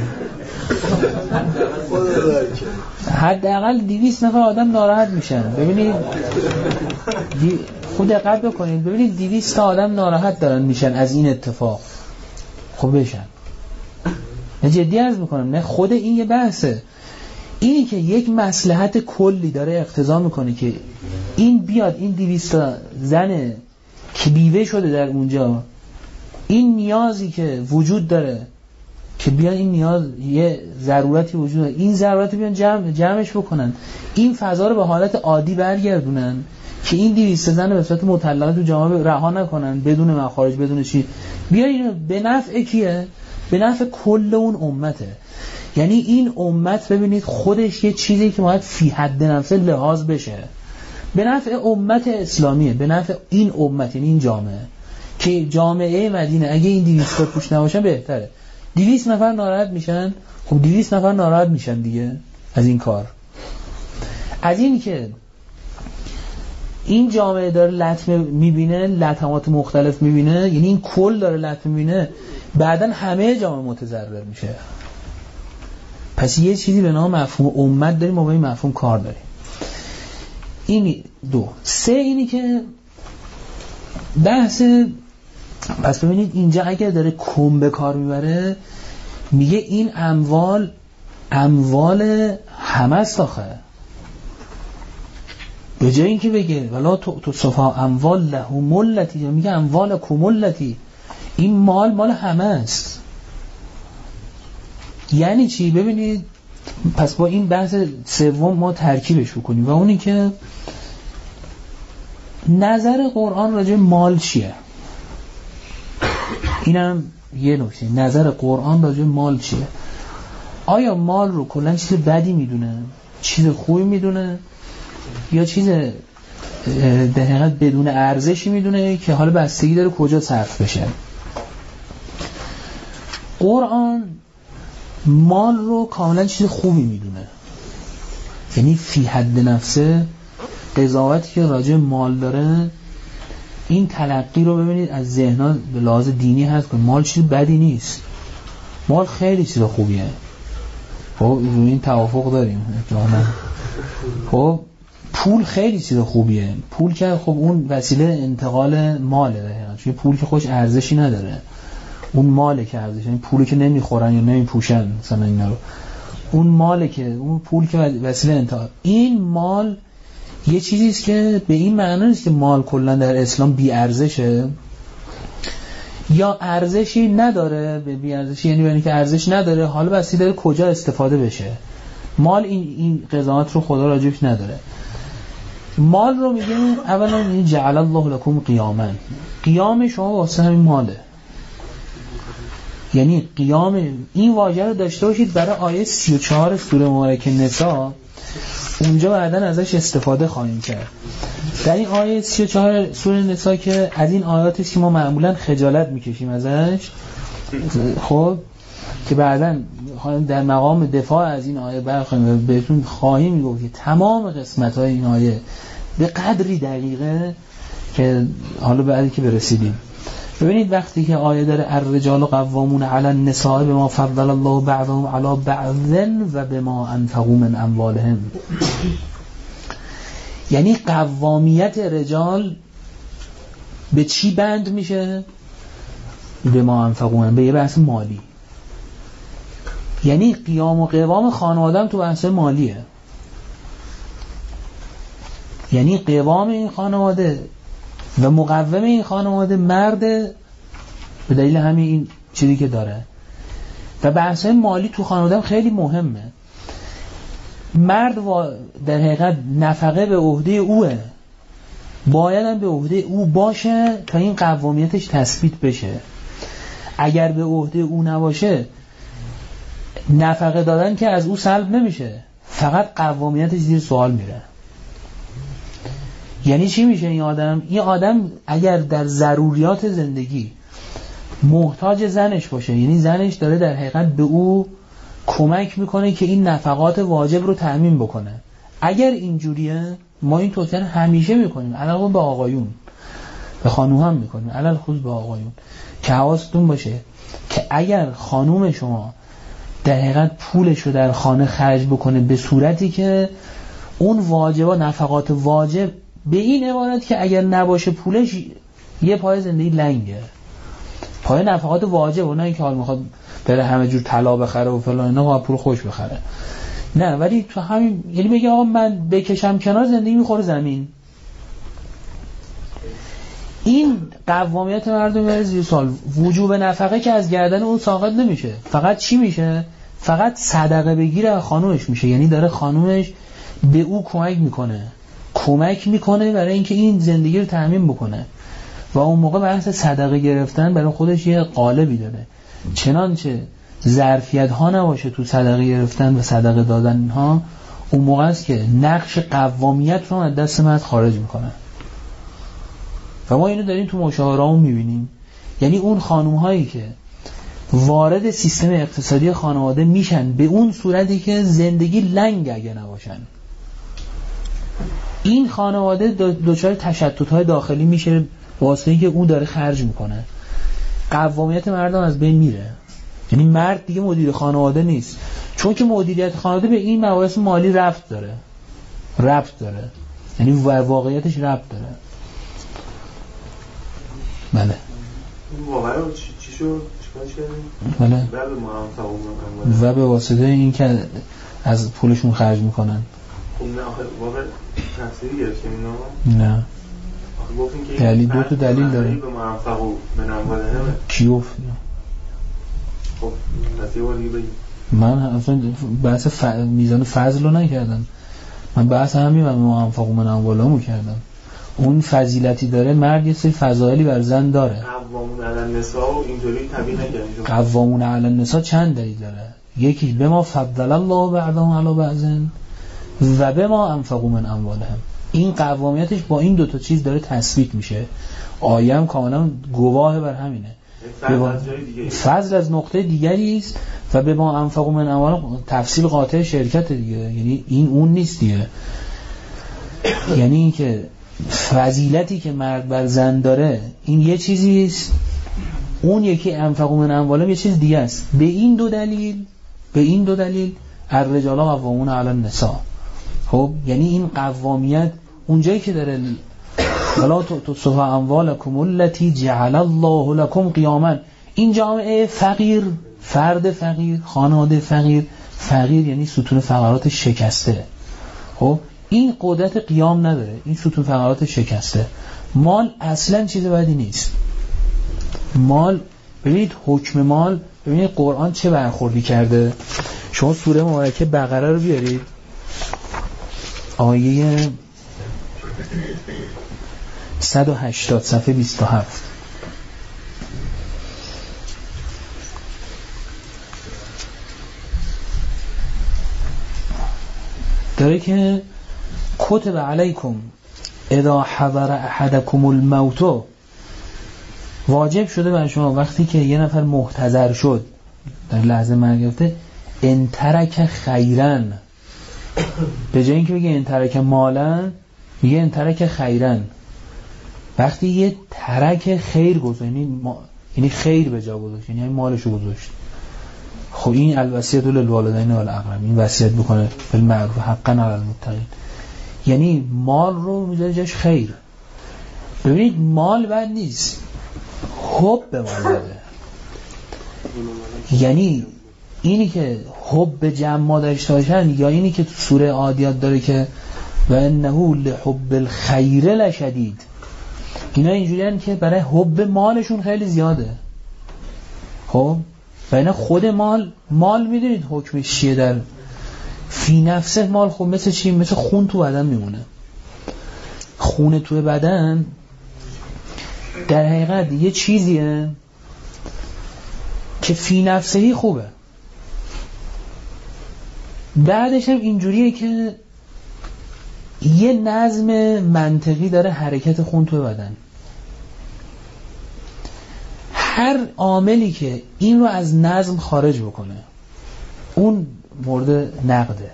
حداقل دویست نفر آدم ناراحت میشن. ببینید دی... خود دقت بکنید، ببینید دویست تا آدم ناراحت دارن میشن از این اتفاق. خب بشن، نه جدی عرض میکنم، نه خود این یه بحثه. اینی که یک مصلحت کلی داره اقتضا میکنه که این بیاد این دویست تا زن که بیوه شده در اونجا، این نیازی که وجود داره که بیان این نیاز یه ضرورتی وجود داره، این ضرورتی بیان جمع جمعش بکنن، این فضا رو به حالت عادی برگردونن که این دویست زن به صورت مطلقه تو جامعه رها نکنن بدون مخارج بدون چی، بیا اینو به نفع کیه؟ به نفع کل اون امته. یعنی این امت ببینید خودش یه چیزی که باید فی حد نفسه لحاظ بشه، به نفع امت اسلامیه، به نفع این امت، یعنی این جامعه. که جامعه مدینه اگه این دویست تا توش نباشن بهتره. دویست نفر ناراحت میشن، خب دویست نفر ناراحت میشن دیگه از این کار. از این که این جامعه داره لطمه میبینه، لطمات مختلف میبینه، یعنی این کل داره لطمه میبینه، بعدن همه جامعه متضرر میشه. پس یه چیزی به نام مفهوم امت داریم، ما با این مفهوم کار داریم. این دو. سه اینی که بحث، پس ببینید اینجا اگر داره کم به کار میبره، میگه این اموال اموال همه است آخه. به جای اینکه بگه ولا تو تو صفا اموال له ملتی، میگه اموال کملتی، این مال مال همه است. یعنی چی؟ ببینید پس با این بحث سوم ما ترکیبش بکنیم و اونی که نظر قرآن راجع مال چیه. اینم یه نکته، نظر قرآن راجع مال چیه. آیا مال رو کلا چیز بدی میدونه، چیز خوبی میدونه، یا چیز در حقیقت بدون ارزشی میدونه که حالا بستگی داره کجا صرف بشه. قرآن مال رو کاملا چیز خوبی میدونه، یعنی فی حد نفسه قضاوتی که راجع مال داره، این تلقی رو ببینید از ذهنان به لحاظ دینی هست که مال چیز بدی نیست، مال خیلی چیز خوبیه. خب روی این توافق داریم جانا. خب پول خیلی چیز خوبیه، پول که خب اون وسیله انتقال ماله داره، چون پول که خوش ارزشی نداره، اون ماله که ارزش، یعنی پولی که نمیخورن یا نمیپوشن مثلا اینا رو، اون ماله که اون پول که وسیله انتقال. این مال یه چیزی است که به این معنی نیست که مال کلا در اسلام بی ارزشه یا ارزشی نداره، به بی ارزشی یعنی یعنی که ارزش نداره، حالا بسی داره کجا استفاده بشه. مال این این قضاوت رو خدا راجبش نداره. مال رو میگه اولا این جعل الله لکم قیاما، قیام شما واسه همین ماله، یعنی قیام این واژه رو داشته باشید برای آیه سی و چهار سوره مبارکه نساء، اونجا بعداً ازش استفاده خواهیم کرد. در این آیه سی و چهار سوره نساء که از این آیاتی است که ما معمولاً خجالت میکشیم ازش، خب که بعداً در مقام دفاع از این آیه برخواهیم بهتون خواهیم میگفت که تمام قسمت‌های این آیه به قدری دقیقه که حالا بعدی که برسیدیم. ببینید وقتی که آیه داره الرجال قوامون علی النساء بما فضل الله بعضهم علی بعض و بما انفقوا من اموالهم، یعنی قوامیت رجال به چی بند میشه؟ به ما انفقوا، به یه بحث مالی. یعنی قیام و قوام خانواده تو بحث مالیه، یعنی قوام این خانواده و مقوم این خانواده مرد به دلیل همین این چیزی که داره. و بحث‌های مالی تو خانواده خیلی مهمه. مرد در حقیقت نفقه به عهده اوه، باید هم به عهده او باشه تا این قوامیتش تثبیت بشه. اگر به عهده او نباشه نفقه دادن که از او سلب نمیشه، فقط قوامیتش زیر سوال میره. یعنی چی میشه این آدم؟ این آدم اگر در ضروریات زندگی محتاج زنش باشه، یعنی زنش داره در حقیقت به او کمک میکنه که این نفقات واجب رو تأمین بکنه. اگر اینجوریه ما این توصیه همیشه میکنیم، علاوه به آقایون، به خانوم هم میکنیم، علل خصوص به آقایون، که حواستون باشه که اگر خانوم شما در حقیقت پولش رو در خانه خرج بکنه به صورتی که اون واجبا نفقات واجب به این عبارت که اگر نباشه پولش یه پای زندگی لنگه، پای نفقات واجب، نه اینکه حال میخواد بره همه جور طلا بخره و فلان، نه با پول خوش بخره، نه، ولی تو همین یعنی بگه آقا من بکشم کنار زندگی میخوره زمین. این قوامیت مردم برای زیر سال، وجوب نفقه که از گردن اون ساقط نمیشه، فقط چی میشه؟ فقط صدقه بگیره خانومش میشه، یعنی داره خانومش به او کمک میکنه کمک میکنه برای اینکه این زندگی رو تأمین بکنه و اون موقع بحث صدقه گرفتن برای خودش یه قالبی داره، چنانچه ظرفیت ها نباشه تو صدقه گرفتن و صدقه دادن اینها، اون موقع است که نقش قوامیت رو از دست مرد خارج میکنه. و ما اینو داریم تو مشاورهامون میبینیم، یعنی اون خانوم هایی که وارد سیستم اقتصادی خانواده میشن به اون صورتی که زندگی لنگ اگه نباشن، این خانواده دچار تشتت های داخلی میشه واسه اینکه اون داره خرج میکنه، قوامیت مردم از بین میره، یعنی مرد دیگه مدیر خانواده نیست، چون که مدیریت خانواده به این مباحث مالی ربط داره ربط داره یعنی واقعیتش ربط داره. بله واقعا چی شد؟ چیکارش کردیم؟ بله. و به واسطه این که از پولشون خرج میکنن. خب نه آخه واقعا تفسیری گرفتیم اینا؟ نه دلیل دو تا دلیل داره. به منفق و منوال همه کیوف. خب نتیه بار دیگه بگیم. من اصلا بحث ف... میزان فضل رو نکردم، من بحث همین و منفق و منوال همو کردم. اون فضیلتی داره، مرد یه سری فضایلی بر زن داره. قوامون علی النساء و اینطوری طبیعی نگردیم. قوامون علی النساء چند دلیل داره، یکی به ما فضل الله بعضهم علی بعض و به ما انفقوا من اموالهم. این قوامیتش با این دوتا چیز داره تثبیت میشه. آیه هم کاملا گواه بر همینه. فضل از نقطه دیگری است و به ما انفقوا من اموالهم تفصیل قاطع شرکت دیگه، یعنی این اون نیست دیگه. یعنی این که فضیلتی که مرد بر زن داره این یه چیزی است، اون یکی انفقوا من اموالهم یه چیز دیگه است. به این دو دلیل به این دو دلیل الرجال قوامون علی النساء. خب یعنی این قوامیت اونجایی که داره ولا تصفوا اموالکم التی جعل الله لكم قیاما، این جامعه فقیر، فرد فقیر، خانواده فقیر، فقیر یعنی ستون فقرات شکسته، خب این قدرت قیام نداره، این ستون فقرات شکسته. مال اصلا چیز بدی نیست. مال ببینید حکم مال، ببینید قرآن چه برخوردی کرده. شما سوره مبارکه بقره رو بیارید، آیه صد و هشتاد صفحه بیست و هفت. داره که کتب علیکم اذا حضر احدکم الموت، واجب شده بر شما وقتی که یه نفر محتضر شد، در لحظه مرگ گرفته، ان ترک خیرن، به جای اینکه بگه ان ترک مالن میگه ان ترک خیرن. وقتی یه ترک خیر گذاشت یعنی ما... یعنی خیر به جا گذاشت، یعنی مالشو گذاشت. خب این الوصیت للوالدین والاقربین، این وصیت بکنه بالمعروف حقا علی المتقین، یعنی مال رو میذاره جاش خیر. ببینید مال بد نیست، حب به مال بده. یعنی اینی که حب جمع داشته باشن، یا اینی که تو سوره عادیات داره که و انه لحب الخیر لشدید، اینا اینجوریان که برای حب مالشون خیلی زیاده. خب و اینا خود مال مال میدونید حکمش چیه در فی نفسه؟ مال خب مثل چی؟ مثل خون تو بدن میمونه. خون تو بدن در حقیقت یه چیزیه که فی نفسهی خوبه، بعدش هم اینجوریه که یه نظم منطقی داره حرکت خون تو بدن. هر عاملی که این رو از نظم خارج بکنه اون مورد نقده.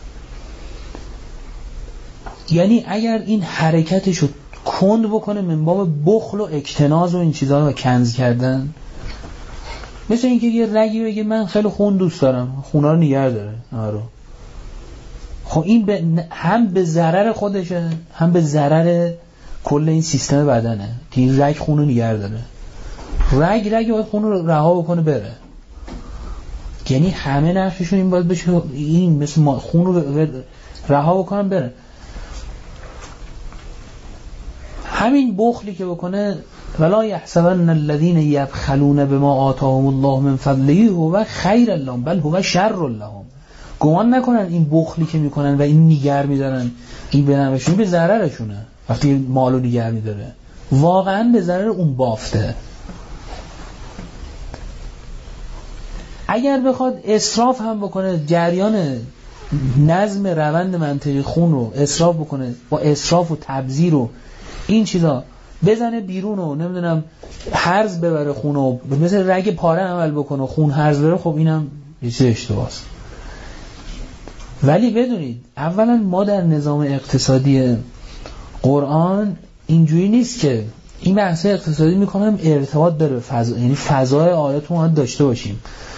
یعنی اگر این حرکتش رو کند بکنه من باب بخل و اکتناز و این چیزها رو کنز کردن، مثل اینکه یه رگی بگه من خیلی خون دوست دارم، خونا رو نگه داره آره. خب این به هم به ضرر خودشه هم به ضرر کل این سیستم بدنه که این رگ خون رو نگه داره. رگ رگ باید خون رو رها بکنه بره. یعنی همه نقششون این باید بشه این مثل خون رو رها بکنن بره. همین بخلی که بکنه ولا یحسبن الذين يبخلون بما آتاهم الله من فضله هو خیر لهم بل هو شر لهم. گمان نکنن این بخلی که میکنن و این نیگر میدارن این به نفعشون به ضررشونه. وقتی مالو نیگر میداره واقعا به ضرر اون بافته. اگر بخواد اسراف هم بکنه جریان نظم روند منطقی خون رو اسراف بکنه با اسراف و تبذیر و این چیزا بزنه بیرون و نمیدونم هرز ببره خون و مثل رگ پاره عمل بکنه و خون هرز بره، خب اینم یه چیز اشتباهه. ولی بدونید اولا ما در نظام اقتصادی قرآن اینجوری نیست که این بحث اقتصادی میکنم ارتباط داره به فضا، یعنی فضای آیات ما داشته باشیم.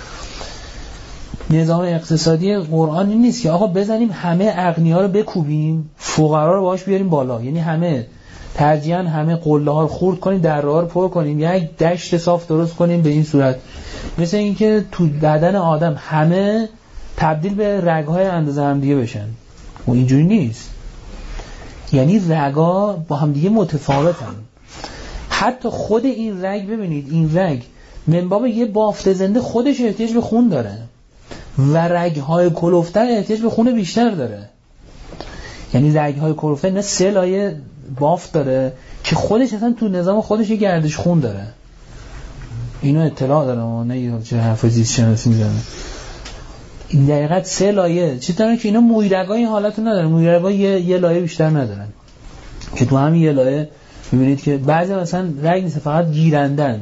نظام اقتصادی قرآن این نیست که آقا بزنیم همه اغنیا رو بکوبیم فقرا رو باهاش بیاریم بالا، یعنی همه ترجیحاً همه قله ها رو خورد کنیم درها رو پر کنیم یک دشت صاف درست کنیم به این صورت. مثل اینکه تو بدن آدم همه تبدیل به رگ‌های اندازه هم دیگه بشن و اینجوری نیست. یعنی رگ‌ها با هم دیگه متفاوتن. حتی خود این رگ ببینید این رگ من باب یه بافت زنده خودش احتیاج به خون داره و رگ‌های کلفتر احتیاج به خون بیشتر داره. یعنی رگ‌های کلفتر نه سه لایه بافت داره که خودش اصلا تو نظام خودش یه گردش خون داره. اینو اطلاع دارم نه یه چه حرف زیست شناسی میزنه. این دقیقاً سه لایه چی داره که اینا مویرگا این حالتو ندارن. مویرگا یه یه لایه بیشتر ندارن که تو همین یه لایه میبینید که بعضی مثلا رگ نیست فقط گیرندن.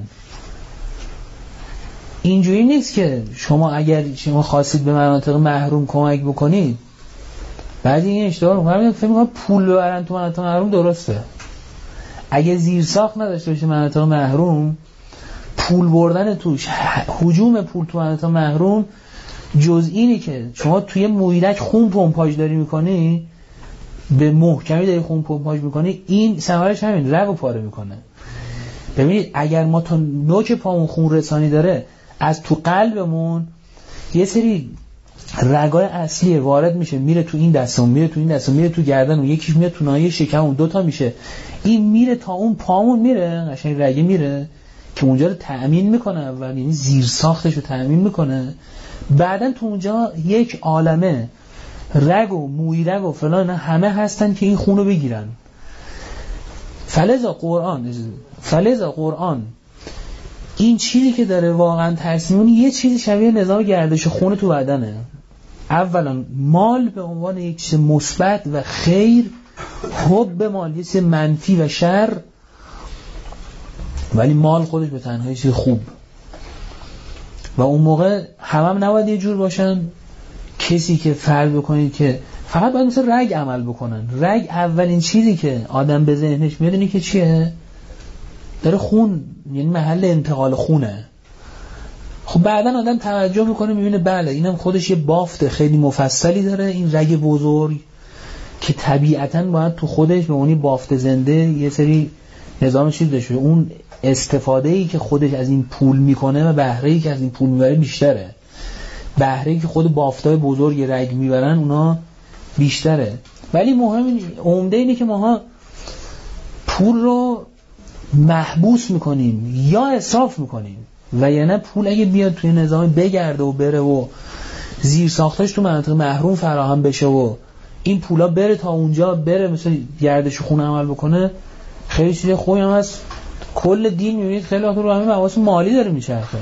اینجوری نیست که شما اگر شما خواستید به مناطق محروم کمک بکنید بعد این اشتباه رو می‌کنم فکر می‌کنم پول ببرن تو مناطق محروم درسته. اگه زیرساخت نداشته باشه مناطق محروم پول بردن توش هجوم پول تو مناطق محروم جز اینی که شما توی مویرک خون پمپاژ داری می‌کنی به محکمی داری خون پمپاژ می‌کنی این ثمرش همین رگو پاره می‌کنه. ببینید اگر ما تا نوک پامون خون رسانی داره از تو قلبمون یه سری رگای اصلی وارد میشه میره تو این دستمون میره تو این دستمون میره تو گردن و یکیش میره تو ناحیه شکممون دوتا میشه این میره تا اون پامون میره قشنگ رگه میره که اونجا رو تأمین میکنه اول یعنی زیر ساختش رو تأمین میکنه بعدن تو اونجا یک عالمه رگ و موی رگ و فلان همه هستن که این خون رو بگیرن. فلذا قرآن فلذا قرآن این چیزی که داره واقعا ترسیمون یه چیزی شبیه نظام گردش خون تو بدنه. اولا مال به عنوان یک چیز مثبت و خیر، حب مال یه چیز منفی و شر، ولی مال خودش به تنهایی چیز خوب. و اون موقع هم هم نباید یه جور باشن کسی که فرض بکنید که فقط باید مثل رگ عمل بکنن. رگ اولین چیزی که آدم به ذهنش میاد اینه که چیه؟ داره خون، یعنی محل انتقال خونه. خب بعدن آدم توجه میکنه میبینه بله اینم خودش یه بافت خیلی مفصلی داره این رگ بزرگ که طبیعتاً باید تو خودش به اونی بافت زنده یه سری نظام چیز داشته. اون استفاده‌ای که خودش از این پول میکنه و بهره‌ای که از این پول میبره بیشتره. بهره‌ای که خود بافتای بزرگ رگ میبرن اونا بیشتره. ولی مهم عمده اینه که ماها پول رو محبوس میکنیم یا اسراف میکنیم و یعنی پول اگه بیاد توی نظام بگرده و بره و زیر ساختش تو مناطق محروم فراهم بشه و این پولا بره تا اونجا بره مثل گردش خون عمل بکنه خیلی چیز خوبی هم هست. کل دین میبینید خیلی وقت رو همین مباحث مالی داره میچرخه،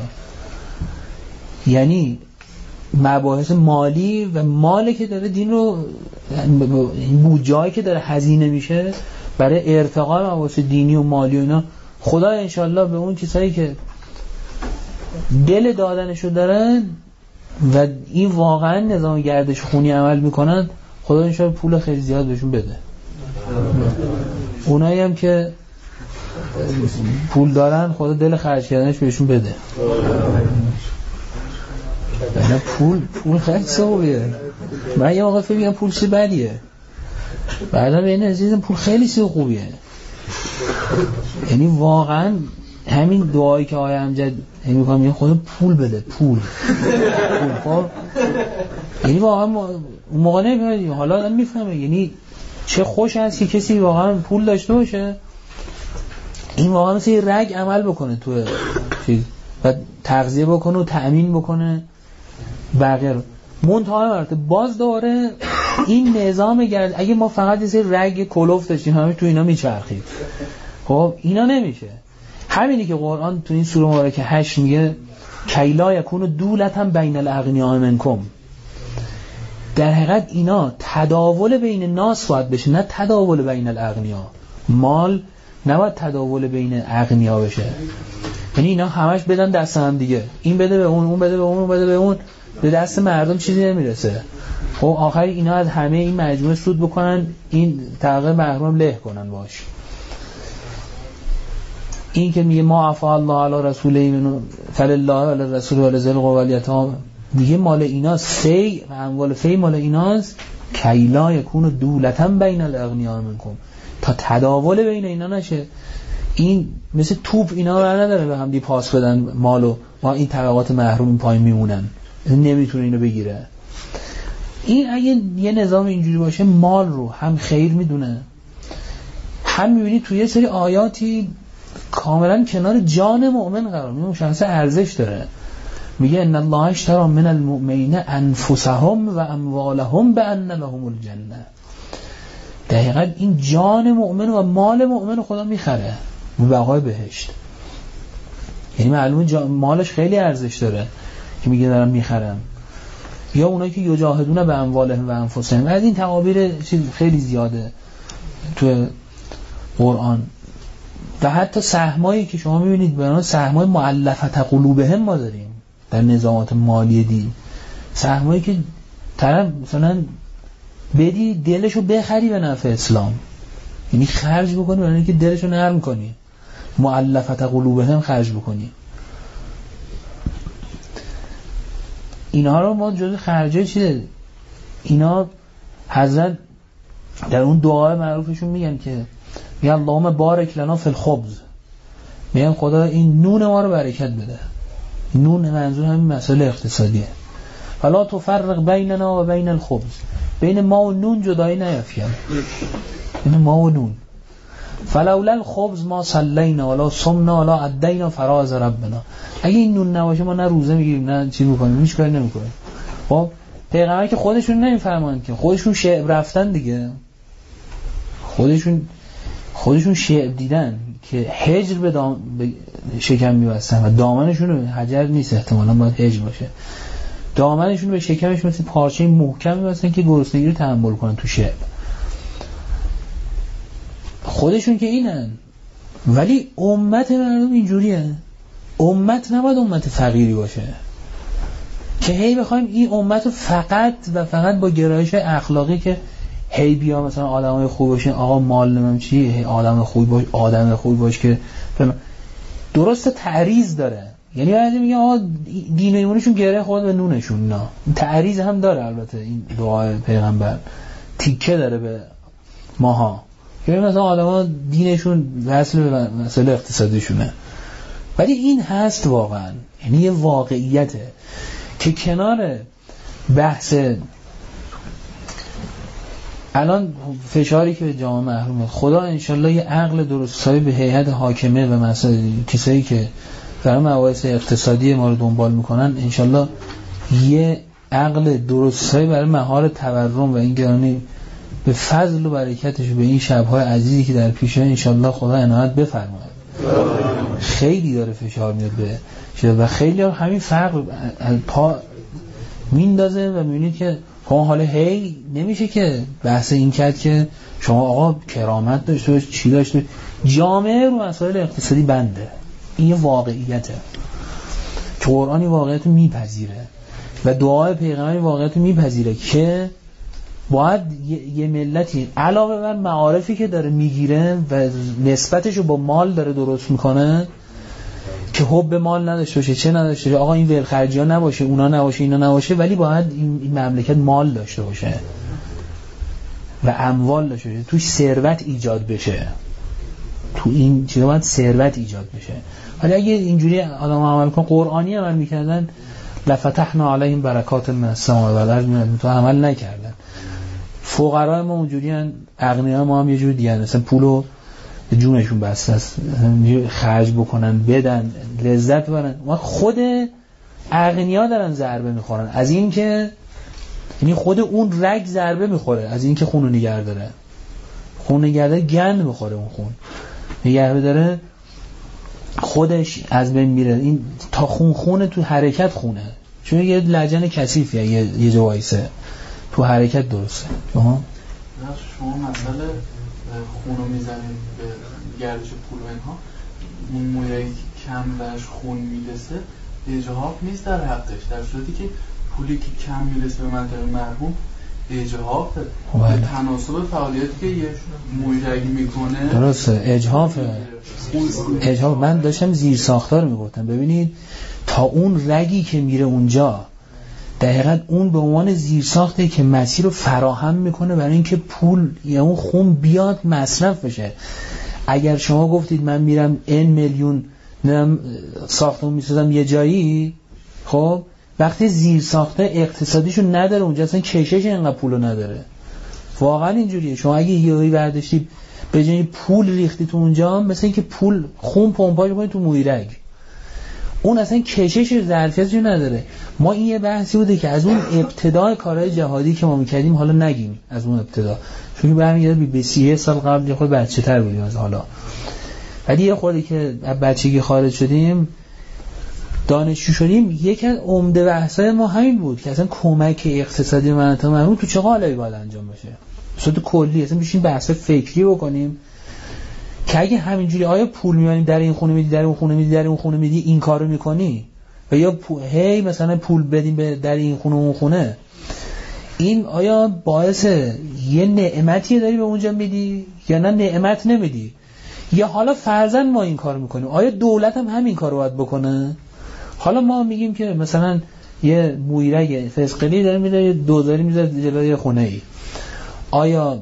یعنی مباحث مالی و مالی که داره دین رو این بودجه‌ای که داره هزینه میشه برای ارتقاء مباحث دینی و مالی و اینا. خدا انشالله به اون کسایی که دل دادنشو دارن و این واقعا نظام گردش خونی عمل میکنن، خدا انشاءالله پول خیلی زیاد بهشون بده. اونایی هم که پول دارن خدا دل خرج کردنش بهشون بده. نه پول پول خیلی خوبیه. من یه موقع فکر می‌کردم پول چیز بدیه، بعدا به این عزیزم پول خیلی چیز خوبیه. یعنی واقعا همین دعایی که آقای امجد میگم یه خدا پول بده، پول پول. یعنی واقعا اون موقع نمی‌فهمم، حالا الان میفهمه. یعنی چه خوش هست که کسی واقعا پول داشته باشه، این واقعا مثل یه رگ عمل بکنه تو چیز و تغذیه بکنه و تأمین بکنه بقیه رو. منتها مرته باز دوره این نظام گرد، اگه ما فقط یه سری رگ کلوف داشتیم همه تو اینا میچرخید، خب اینا نمیشه. همینی که قرآن تو این سوره مبارکه هشت میگه کیلا یکون دولتا بین الاغنیاء منکم، در حقیقت اینا تداول بین ناس باید بشه، نه تداول بین الاغنیاء. مال نباید تداول بین اغنیا بشه، یعنی اینا همش بدن دست هم دیگه، این بده به اون، اون بده به اون، اون بده به اون، به دست مردم چیزی نمیرسه. خب آخر اینا از همه این مجموعه سود بکنن، این طبقه محروم له کنن باش. این که میگه ما عفا الله علی رسوله منو فلله علی رسول و لذل قوالیتام، میگه مال ایناست، فی و اموال فی مال ایناست، کیلا یکون دولتا بین الاغنیاء منکم، تا تداول بین اینا نشه. این مثل توپ اینا رو نداره به هم دی پاس بدن مالو، ما این طبقات محروم این پایین میمونن، نمیتونه اینو بگیره. این اگه یه نظام اینجوری باشه مال رو هم خیر میدونه، هم میبینی توی یه سری آیاتی کاملا کنار جان مؤمن قرار میده، مشخصه ارزش داره. میگه ان الله اشتری من المؤمنین انفسهم و اموالهم بان لهم الجنه، دقیقاً این جان مؤمن و مال مؤمن خدا میخره به بقای بهشت. یعنی معلومه مالش خیلی ارزش داره که میگه دارم میخرم. یا اونایی که یجاهدون به اموالهم و انفسهم، از این تعابیر چیز خیلی زیاده تو قرآن. و حتی سهمایی که شما میبینید به اون سهمای مؤلفه قلوبهم ما داریم در نظامات مالی دی، سهمایی که طرف مثلا بدی دلشو بخری به نفع اسلام، یعنی خرج بکنی برای اینکه دلشو نرم کنی، مؤلفه قلوبهم خرج بکنی. اینا رو ما جزء خرجه چیه؟ اینا حضرت در اون دعای معروفشون میگن که میگن اللهم بارک لنا فی الخبز، میگن خدا این نون ما رو برکت بده. نون منظور همین مسئله اقتصادیه. فلا تفرق بیننا و بین الخبز، بین ما و نون جدایی نیافکن، بین ما و نون. فلولا الخبز ما صلینا ولا صمنا ولا ادینا فراز ربنا، اگه این نون نباشه ما نه روزه میگیریم نه چی میکنیم، هیچ کاری نمیکنیم. خب پیغمبر که خودشون نمیفرمان که، خودشون شعب رفتن دیگه، خودشون خودشون شعب دیدن که هجر به, دام... به شکم میبستن و دامنشون حجر نیست، احتمالاً باید هجر باشه، دامنشون به شکمش مثل پارچه محکم میبستن که گرسنگی رو تحمل کنن تو شعب. خودشون که اینن، ولی امت مردم اینجوریه. امت نباید امت فقیری باشه که هی بخوایم این امت رو فقط و فقط با گرایش اخلاقی که هی بیا مثلا آدمای خوب باشین، آقا مال نمیم چی، هی آدم خوب باش، آدم خوب باش که درست تعریض داره. یعنی بعضی میگن آقا دین و ایمانشون گره خورد به نونشون، نه تعریض هم داره. البته این دعای پیغمبر تیکه داره به ماها که مثلا آدما دینشون وصل به مسئله اقتصادیشونه، ولی این هست واقعا، یعنی یه واقعیته که کنار بحث الان فشاری که به جامعه محرومه، خدا انشالله یه عقل درستایی به هیئت حاکمه و مثلا کسایی که در مباحث اقتصادی ما رو دنبال میکنن، انشالله یه عقل درستایی برای مهار تورم و این گرانی به فضل و برکتش به این شب‌های عزیزی که در پیشه انشالله خدا عنایت بفرماید. خیلی داره فشار میاد به و خیلی هم همین فرق پا میندازه و میبینید که خب حالا هی نمیشه که بحث این کرد که شما آقا کرامت داشته باش، چی داشته، جامعه رو مسائل اقتصادی بنده. این یه واقعیته. که قرآنی واقعیت رو میپذیره و دعای پیغمبری واقعیت رو میپذیره که باید یه ملتی علاوه بر معارفی که داره میگیره و نسبتش رو با مال داره درست میکنه که حب مال نداشته باشه، چه نداشته باشه، آقا این ولخرجی ها نباشه، اونا نباشه، اینا نباشه، ولی باید این مملکت مال داشته باشه و اموال داشته باشه، توش ثروت ایجاد بشه، تو این چیزا باید ثروت ایجاد بشه. ولی اگه اینجوری آدم عمل کنه، قرآنی عمل میکردن، لفتحنا علیهم برکات من السماء والارض، تو عمل نکردن. فقرای ما اونجوری ان، اغنیا ما هم یه جور دیگه، مثلا پولو جونشون بسته است خرج بکنن، بدن، لذت ببرن. ما خود اغنیا دارن ضربه میخورن از این که، یعنی خود اون رگ ضربه میخوره از این که خونو نگه داره، خون نگه داره گند میخوره، اون خون نگه داره خودش از بین میره. این تا خون خونه تو حرکت خونه، چون یه لجن کثیفیه، یه یه جوایسه تو حرکت درسته. شما شما مسئله خونو میزنید به گردش پول و اینها، اون مویایی که کم بهش خون میرسه اجحاف نیست در حقش، در صورتی که پولی که کم میرسه به منطقه مرحوم اجحافه، به تناسب فعالیتی که یه مویایی میکنه. درسته، اجحافه. اجحاف. من داشتم زیر ساختار میگفتم، ببینید تا اون رگی که میره اونجا دقیقاً اون به عنوان زیرساخته که مسیر رو فراهم میکنه برای اینکه پول یا اون خون بیاد مصرف بشه. اگر شما گفتید من میرم ان میلیون نم ساختمون میسازم یه جایی، خب وقتی زیرساخته اقتصادیشو نداره اونجا، اصلا کشش اینقدر پولو نداره. واقعا اینجوریه. شما اگه یهویی برداشتی به جای پول ریختی تو اونجا، مثل اینکه پول خون پمپاژ کنی تو موی رگ، اون اصلا کشش ظرفیتشو نداره. ما این یه بحثی بوده که از اون ابتدای کارهای جهادی که ما میکردیم حالا نگیم از اون ابتدا، چون برمیگرده به سی سال قبل یه خورده بچه‌تر بودیم از حالا، ولی یه خورده که از بچگی خارج شدیم دانشجو شدیم، یکی از عمده بحثای ما همین بود که اصلا کمک اقتصادی مناطق محروم تو چه قالبی باید انجام بشه. صورت کلی اصلا بشین بحث فکری بکنیم که اگه همینجوری آیا پول میاریم در این خونه میدی، در اون خونه میدی، در اون خونه میدی، این کارو میکنی، و یا پول هی مثلا پول بدیم به در این خونه و اون خونه، این آیا باعث یه نعمتی داری به اونجا میدی یا نه نعمت نمیدی؟ یا حالا فرضاً ما این کارو میکنیم، آیا دولت هم همین کارو باید بکنه؟ حالا ما میگیم که مثلا یه مویرگ فسقلی داره میره دوزاری میذاره جلوی خونه ای، آیا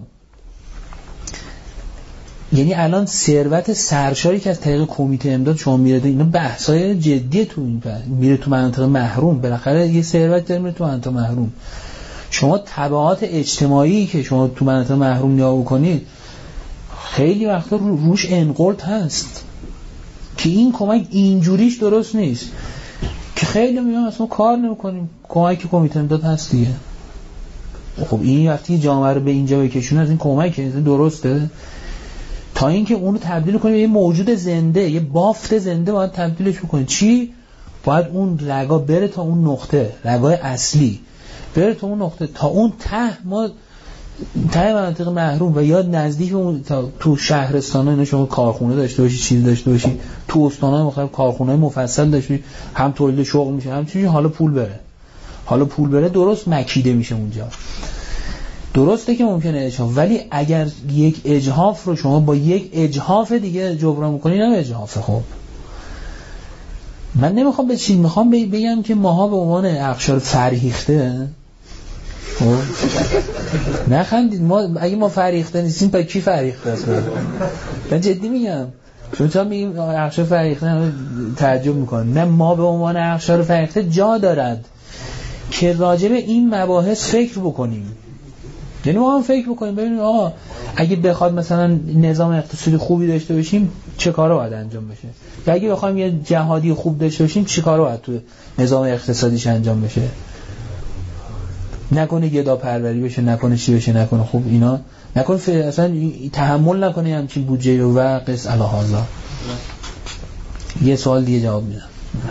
یعنی الان ثروت سرشاری که از طریق کمیته امداد شما میره، اینا بحثای جدیه تو این بحث. میره تو مناطق محروم، بالاخره یه ثروت داره میره تو مناطق محروم. شما تبعات اجتماعی که شما تو مناطق محروم نگاه کنید خیلی وقتا رو روش انقلت هست که این کمک اینجوریش درست نیست، که خیلی میگن اصلا کار نمی‌کنیم، کمک کمیته امداد هست دیگه. خب این وقتی جامعه رو به اینجا بکشونه از این کمکه درسته؟ تا اینکه اونو تبدیل کنیم به یه موجود زنده، یه بافت زنده باید تبدیلش بکنیم. چی؟ باید اون رگا بره تا اون نقطه، رگای اصلی بره تا اون نقطه، تا اون ته ما ته مناطق محروم و یا نزدیک اون تا تو شهرستانا اینا شما کارخونه داشته باشی، چیز داشته باشی، تو استان‌های مختلف کارخونه مفصل داشته، هم تولید شغل میشه هم چیزی، حالا پول بره، حالا پول بره درست مکیده میشه اونجا. درسته که ممکنه اجحاف، ولی اگر یک اجحاف رو شما با یک اجحاف دیگه جبران میکنی، نه اجحاف. خب من نمیخوام به چی میخوام بگم که ماها به عنوان اقشار فرهیخته، خب نخندید، ما اگه ما فرهیخته نیستیم پس کی فرهیخته است؟ من جدی میگم، چون تا میگیم اقشار فرهیخته همه تعجب میکنن. نه، ما به عنوان اقشار فرهیخته جا دارد که راجع به این مباحث فکر بکنیم. یعنی ما هم فکر بکنیم ببینیم آقا اگه بخواد مثلا نظام اقتصادی خوبی داشته باشیم چه کارا باید انجام بشه، یا اگه بخوایم یه جهادی خوب داشته باشیم چه کارا باید تو نظام اقتصادیش انجام بشه. نکنه گدا پروری بشه، نکنه چی بشه، نکنه خوب اینا، نکنه ف... اصلا تحمل نکنه همچین بودجه رو و قص الهازا. یه سوال دیگه جواب میدم.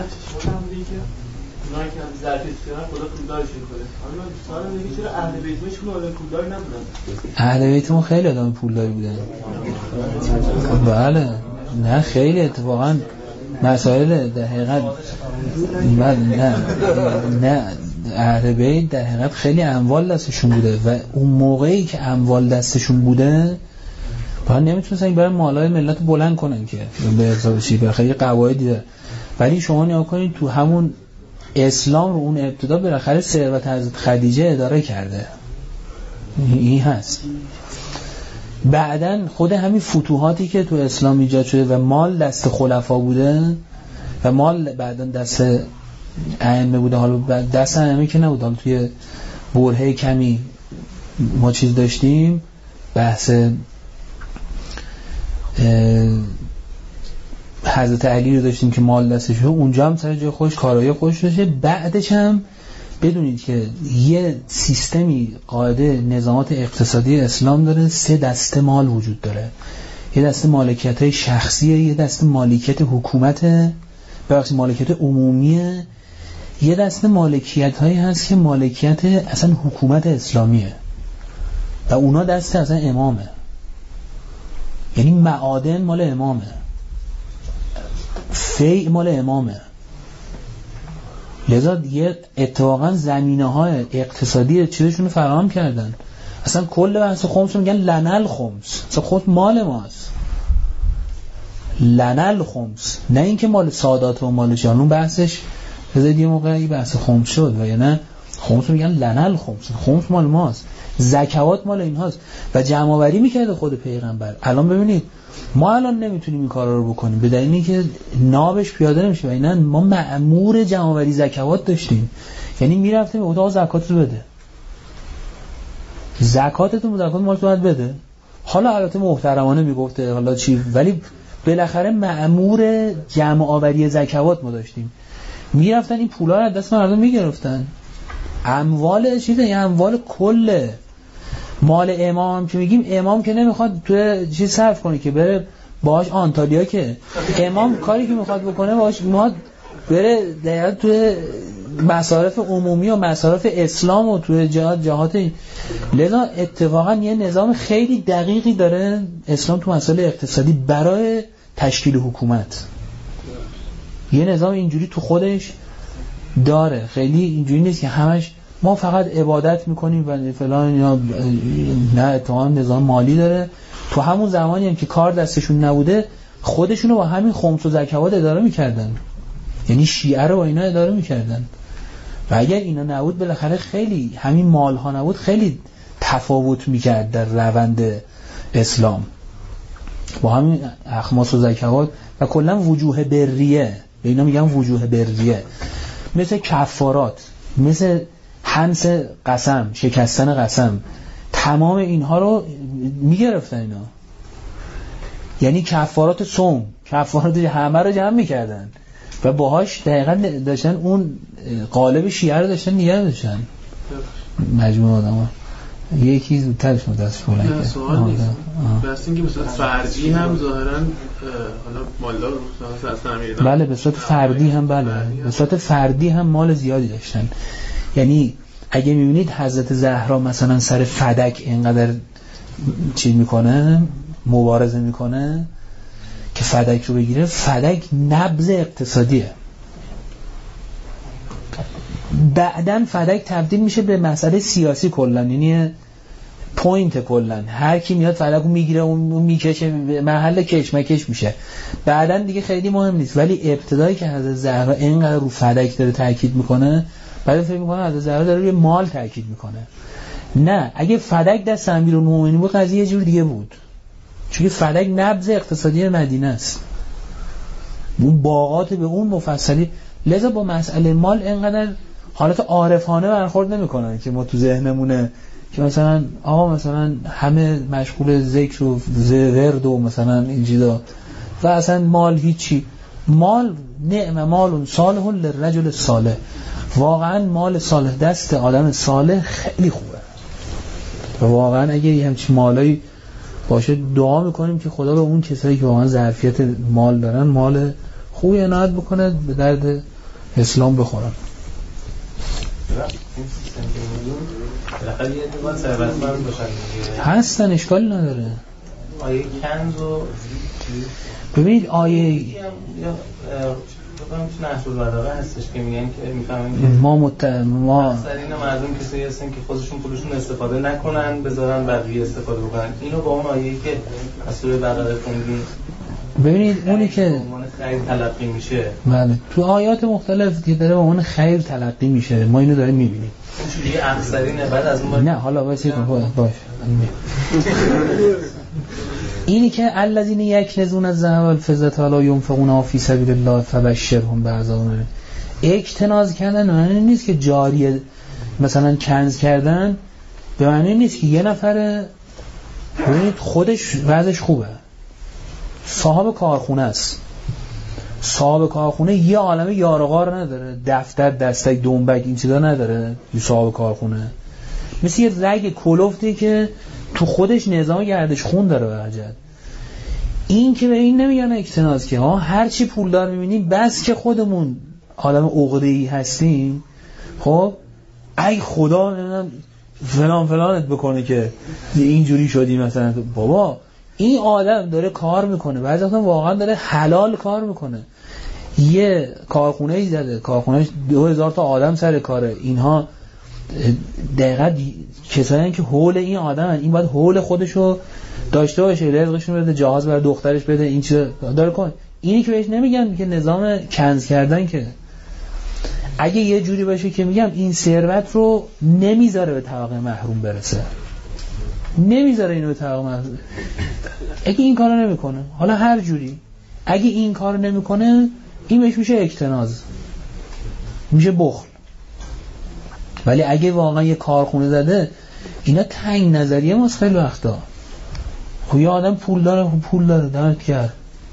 اونایی که هم ظرفیت کردن خدا پولدارشون کنه. حالا من سوالم اینه که چرا اهل بیت ما هیچکدوم آدم پولدار نبودن؟ اهل بیت ما خیلی آدم پولداری بودن. بله، نه خیلی اتفاقا مسائل در حقیقت نه نه اهل بیت در حقیقت خیلی اموال دستشون بوده و اون موقعی که اموال دستشون بوده باید نمیتونستن برای مالای ملت بلند کنن که به حساب چی به خیلی قواعدی داره. ولی شما نگاه کنید تو همون اسلام رو اون ابتدا بالاخره ثروت حضرت خدیجه اداره کرده، این هست. بعدن خود همین فتوحاتی که تو اسلام ایجاد شده و مال دست خلفا بوده و مال بعدن دست ائمه بوده، حالا دست ائمه که نبود، حالا توی برهه کمی ما چیز داشتیم بحث حضرت علی رو داشتیم که مال دستش بود، اونجا هم سر جای خوش کارایی خوش داشته. بعدش هم بدونید که یه سیستمی قاعده نظامات اقتصادی اسلام داره، سه دسته مال وجود داره. یه دسته مالکیت‌های شخصیه، یه دسته مالکیت حکومته، بخشی مالکیت عمومیه، یه دسته مالکیت‌هایی هست که مالکیت اصلا حکومت اسلامیه و اونا دست اصلا امامه، یعنی معادن مال امامه، فیع مال امامه. لذا یه اتفاقا زمینه‌های اقتصادی چیزشون رو فراهم کردن. اصلا کل بحث خمس رو میگن لنل خمس، اصلا خود مال ماست، لنل خمس، نه اینکه مال سادات و مال جانون. بحثش بذارید یه موقعی بحث خمس شد و یا نه خمس رو میگن لنل خمس، خمس مال ماست، زکوات مال اینهاست و جمع آوری میکرده خود پیغمبر. الان ببینید ما الان نمیتونیم این کارا رو بکنیم به دلیل اینکه نابش پیاده نمیشه و اینا ما مأمور جمع آوری زکوات داشتیم، یعنی میرفتیم اتاق زکات رو بده، زکاتتون زکات مال تو باید بده. حالا البته محترمانه میگفته حالا چی، ولی بالاخره مأمور جمع آوری زکوات ما داشتیم. میرفتن این پولا رو از دست مردم میگرفتن، اموال چیزه، این اموال کله مال امام که میگیم امام که نمیخواد توی چیز صرف کنه که بره باهاش آنتالیا، که امام کاری که میخواد بکنه باهاش ما بره در توی مصارف عمومی و مصارف اسلام و توی جهات جهات. لذا اتفاقا یه نظام خیلی دقیقی داره اسلام تو مسائل اقتصادی برای تشکیل حکومت، یه نظام اینجوری تو خودش داره. خیلی اینجوری نیست که همش ما فقط عبادت میکنیم و فلان یا نه، اتفاقا نظام مالی داره. تو همون زمانی هم که کار دستشون نبوده خودشونو با همین خمس و زکوات اداره میکردن، یعنی شیعه رو با اینا اداره میکردن و اگر اینا نبود بالاخره خیلی همین مال ها نبود خیلی تفاوت میکرد در روند اسلام با همین اخماس و زکوات و کلا وجوه بریه، به اینا میگن وجوه بریه، مثل کفارات، مثل حنس قسم، شکستن قسم، تمام اینها رو میگرفتن اینا. یعنی کفارات صوم، کفارات همه رو جمع میکردن و باهاش دقیقا داشتن اون قالب شیعه رو داشتن نگه داشتن مجموعه آدم ها. یکی زودترش مدرس بلند کرد. سوال نیست بس اینکه مثلا فردی هم ظاهرا حالا مالدار رو اصلا امیردن، بله به صورت فردی هم، بله به صورت فردی هم مال زیادی داشتن. یعنی اگه میبینید حضرت زهرا مثلا سر فدک اینقدر چی میکنه، مبارزه میکنه که فدک رو بگیره، فدک نبض اقتصادیه. بعدن فدک تبدیل میشه به مسئله سیاسی کلن، یعنی پوینت کلن، هر کی میاد فدک رو میگیره اون میکشه محل کشمکش میشه. بعدن دیگه خیلی مهم نیست. ولی ابتدایی که حضرت زهرا اینقدر رو فدک داره تاکید میکنه، بعد فکر میکنه حضرت زهرا داره روی مال تاکید میکنه. نه، اگه فدک دست امیرالمومنین بود قضیه یه جور دیگه بود، چون فدک نبض اقتصادی مدینه است، اون باغات به اون مفصلی. لذا با مسئله مال اینقدر حالت عارفانه برخورد نمیکنن که ما تو ذهنمونه که مثلا آقا مثلا همه مشغول ذکر و ورد و مثلا این چیزا و اصلا مال هیچی. مال نعم مال صالح للرجل صالح، واقعا مال صالح دست آدم صالح خیلی خوبه و واقعا اگه یه همچین مالایی باشه دعا میکنیم که خدا به اون کسایی که واقعا ظرفیت مال دارن مال خوبی عنایت بکنه به درد اسلام بخورن. بالاخره یه اتفاق ثروتمند باشن هستن، اشکالی نداره. آیه کنز و ببینید آیه یا بگم نحو البلاغه هستش که میگن که میفهمن که ما مت... ما اکثرین مردم کسایی هستن که خودشون پولشون استفاده نکنن بذارن بقیه استفاده بکنن. اینو با اون آیه‌ای که از سوره بقره خوندیم ببینید اونی که عنوان خیر تلقی میشه، بله تو آیات مختلف که داره به عنوان خیر تلقی میشه، ما اینو داریم میبینیم. اون دیگه اکثرینه بعد از اون نه حالا واسه باش اینی که الذین یکنزون الذهب والفضة ولا ينفقونها فی سبیل الله فبشرهم بعذاب الیم. اکتناز کردن معنی نیست که جاری مثلا کنز کردن، به معنی نیست که یه نفر ببینید خودش وضعش خوبه، صاحب کارخونه است، صاحب کارخونه یه عالمه یارغار نداره، دفتر دستک دنبک این چیزا نداره، یه صاحب کارخونه مثل یه رگ کلفتی که تو خودش نظام گردش خون داره. برجد این که به این نمیگن اکتناز که ها هر چی پولدار میبینیم بس که خودمون عالم عقده‌ای هستیم، خب ای خدا نمیدونم فلان فلانت بکنه که اینجوری شدی مثلا. بابا این آدم داره کار میکنه، بعضی وقتا واقعا داره حلال کار میکنه، یه کارخونه ای زده، کارخونهش دو هزار تا آدم سر کاره، اینها دقیقاً کسایی که حول این آدمن، این باید حول خودشو داشته باشه، رزقشون بده، جهاز برای دخترش بده، این چیزا داره کن. اینی که بهش نمیگن که نظام کنز کردن، که اگه یه جوری باشه که میگم این ثروت رو نمیذاره به طبقه محروم برسه، نمیذاره اینو به طبقه محروم، اگه این کارو نمیکنه، حالا هر جوری اگه این کارو نمیکنه، این بهش میشه اکتناز، میشه بخل. ولی اگه واقعا یه کارخونه زده، اینا تنگ نظریه ماست خیلی وقتا. خب یه آدم پول داره، خب پول داره دمت کرد،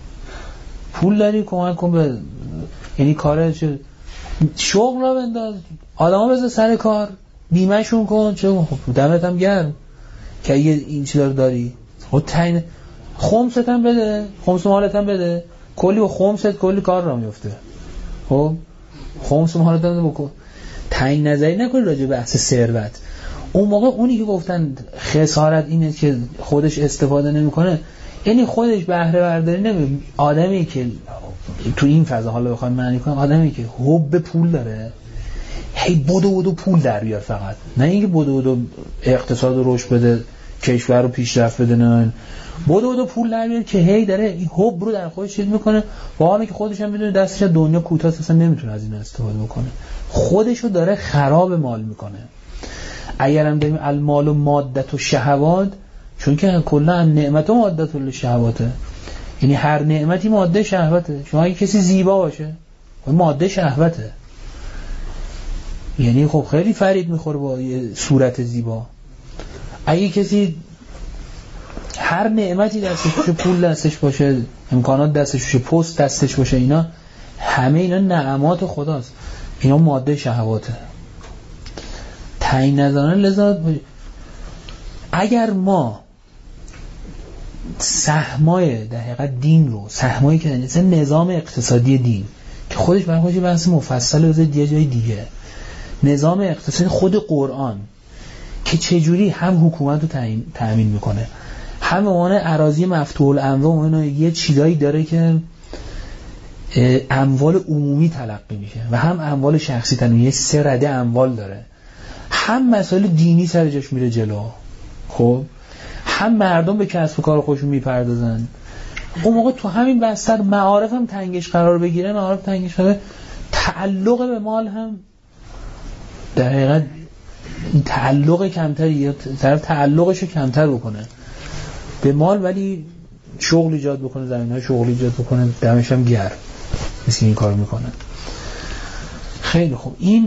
پول داری کمک کن به، یعنی کاره چه شغل را بنداز، آدما بذار سر کار، بیمه شون کن، چه خب دمت هم گرم که یه این چیزا رو داری. خب تنگ خمست هم بده، خمس مالت هم بده، کلی و خمست کلی کار را میفته. خب خمس مالت هم بکن، تنگ نظری نکنی راجع به بحث ثروت. اون موقع اونی که گفتن خسارت اینه که خودش استفاده نمیکنه، یعنی خودش بهره برداری نمی. آدمی که تو این فضا حالا بخوام معنی کنم، آدمی که حب پول داره، هی بدو بدو پول در بیار فقط، نه اینکه بدو بدو اقتصاد رو رشد بده، کشور رو پیشرفت بده، نه بدو بدو پول در بیار که هی داره این حب رو در خودش چیز میکنه، با حالی که خودش هم میدونه دستش دنیا کوتاه است، اصلا نمیتونه از این استفاده بکنه، خودش رو داره خراب مال میکنه. اگرم داریم المال و مادت و شهوات، چون که کلا نعمت و مادت و شهواته، یعنی هر نعمتی ماده شهوته. شما اگه کسی زیبا باشه، ماده شهوته، یعنی خب خیلی فرید میخوره با یه صورت زیبا. اگه کسی هر نعمتی دستش باشه، پول دستش باشه، امکانات دستش باشه، پست دستش باشه، اینا همه اینا نعمات خداست، اینا ماده شهواته. تعیین نظرانه لذت. اگر ما سهمای در حقیقت دین رو، سهمایی که مثلا نظام اقتصادی دین که خودش برای خودش بحث مفصل بذاره دیگه جای دیگه، نظام اقتصادی خود قرآن که چجوری هم حکومت رو تأمین میکنه، هم اون اراضی مفتوح الانواع اون یه چیزایی داره که اموال عمومی تلقی میشه و هم اموال شخصی تنویه، یه سه رده اموال داره، هم مسائل دینی سر جاش میره جلو، خب هم مردم به کسب و کار خودشون میپردازن. اون موقع تو همین بستر معارف هم تنگش قرار بگیره، معارف تنگش قرار، تعلق به مال هم در حقیقت این تعلق کمتری، یا طرف تعلقش رو کمتر بکنه به مال، ولی شغل ایجاد بکنه، زمینهای شغل ایجاد بکنه، دمش هم گرم مثل این کار میکنه. خیلی خوب، این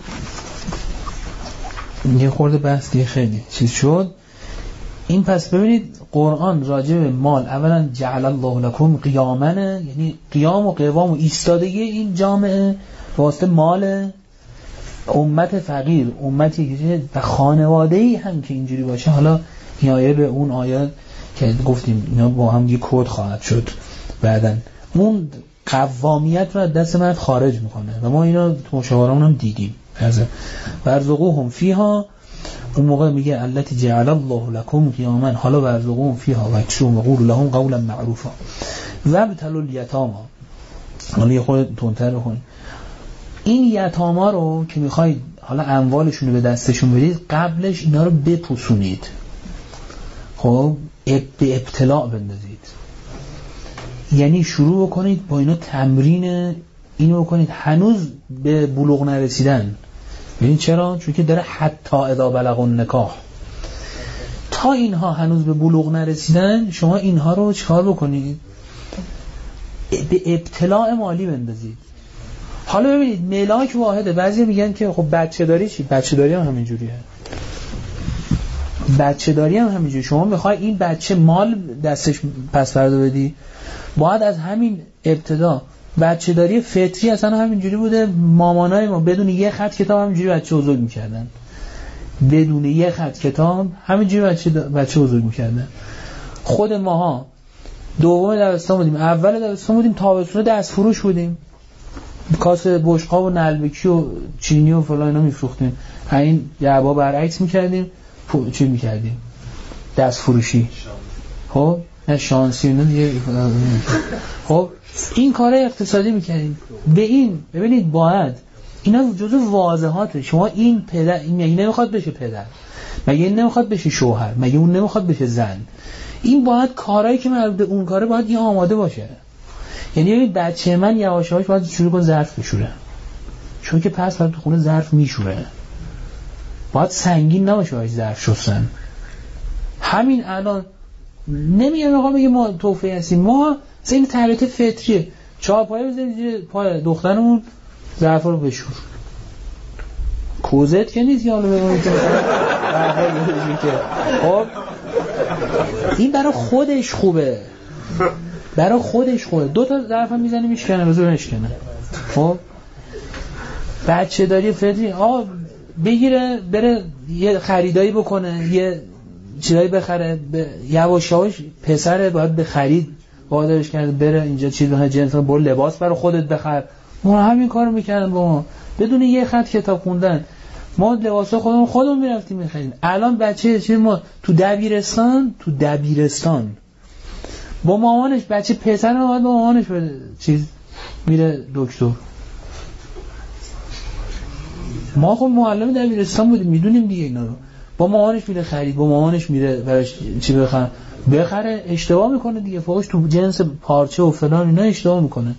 یه خورده بحث دیگه خیلی چیز شد این. پس ببینید قرآن راجع به مال اولا جعل الله لکم قیامن، یعنی قیام و قوام و ایستادگی این جامعه واسه مال امت فقیر، امتی که و خانواده‌ای هم که اینجوری باشه. حالا این آیه به اون آیه که گفتیم اینا با هم یه کد خواهد شد بعدن، اون قوامیت رو از دست من خارج میکنه و ما اینا تو مشاورمون هم دیدیم. ورزقوهم فیها اون موقع میگه التی جعل الله لكم قیاما حالا ورزقون فیها واکسوهم وقولوا لهم قولا معروفا وابتلوا الیتاما. حالا یه خورده تندتر بخونید. این یتاما رو که میخواید حالا اموالشون رو به دستشون بدید، قبلش اینا رو بپوسونید، خب به ابتلاع بندازید. یعنی شروع بکنید با اینا تمرین اینو بکنید هنوز به بلوغ نرسیدن. ببین چرا؟ چون که داره حتی اذا بلغوا النکاح، تا اینها هنوز به بلوغ نرسیدن شما اینها رو چکار بکنید؟ به ابتلاع مالی بندازید. حالا ببینید ملاک واحده. بعضی میگن که خب بچه داری چی؟ بچه داری هم همینجوریه. بچه داری هم همینجوری. شما میخوای این بچه مال دستش پس فردا بدی، باید از همین ابتدا. بچه داری فطری اصلا همینجوری بوده. مامانای ما بدون یه خط کتاب همینجوری بچه بزرگ میکردن، بدون یه خط کتاب همینجوری بچه بچه بزرگ میکردن. خود ماها دوم دبستان بودیم، اول دبستان بودیم، تابستون دست فروش بودیم، کاسه بشقاب و نلبکی و چینی و فلان اینا میفروختیم. این جعبا برعکس میکردیم، چی میکردیم؟ دست فروشی. خب نه شانسی اینا دیگه. خب این کار اقتصادی میکردیم. به این ببینید باید اینا جزو واضحاته. شما این پدر این مگه نمیخواد بشه پدر، مگه این نمیخواد بشه شوهر، مگه اون نمیخواد بشه زن. این باید کارهایی که مربوط به اون کاره باید این آماده باشه. یعنی ببین بچه من یواش یواش باید شروع کنه ظرف بشوره، چون که پس بعد تو خونه ظرف میشوره. باید سنگین نباشه باید ظرف شستن. همین الان نمیگم آقا میگه ما توفیق هستیم، ما این تربیت فطریه. چهارپایه بزنید زیر پای دخترمون ظرف رو بشور. کوزت که نیست که حالا بگم که خب این برای خودش خوبه، برای خودش خوبه. دو تا ظرف هم میزنه میشکنه، بزرگ میشکنه. خب بچه داری فطری آقا بگیره بره یه خریدایی بکنه، یه چیزایی بخره، یواش یواش پسره باید به خرید وادارش کرده بره اینجا چیز بخره، جنس برو لباس برای خودت بخر. ما همین کارو میکردن با ما بدون یه خط کتاب خوندن. ما لباسا خودمون خودمون میرفتیم میخریدیم. الان بچه چیز ما تو دبیرستان تو دبیرستان با مامانش، بچه پسر ما با مامانش بده چیز میره دکتر. ما خب معلم دبیرستان بودیم میدونیم دیگه اینا رو. با مامانش میره خرید، با مامانش میره براش چی بخره بخره اشتباه میکنه دیگه، فوقش تو جنس پارچه و فلان اینا اشتباه میکنه.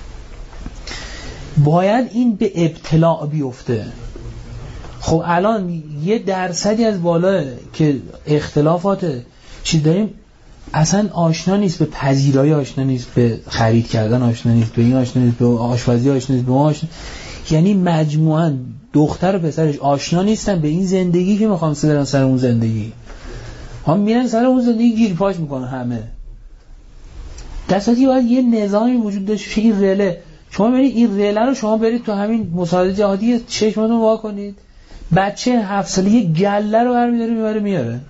باید این به ابتلاع بیفته. خب الان یه درصدی از بالا که اختلافات چی داریم اصلا آشنا نیست، به پذیرایی آشنا نیست، به خرید کردن آشنا نیست، به این آشنا نیست، به آشپزی آشنا نیست، به ما آشنا. یعنی مجموعاً دختر و پسرش آشنا نیستن به این زندگی که میخوام برن سر اون زندگی. هم میرن سر اون زندگی گیرپاش میکنن همه. دستاتی باید یه نظامی وجود داشته. این رله شما برید این رله رو شما برید تو همین مساعد جهادی چشمتون وا کنید، بچه هفت ساله یه گله رو برمی‌داره میبره میاره.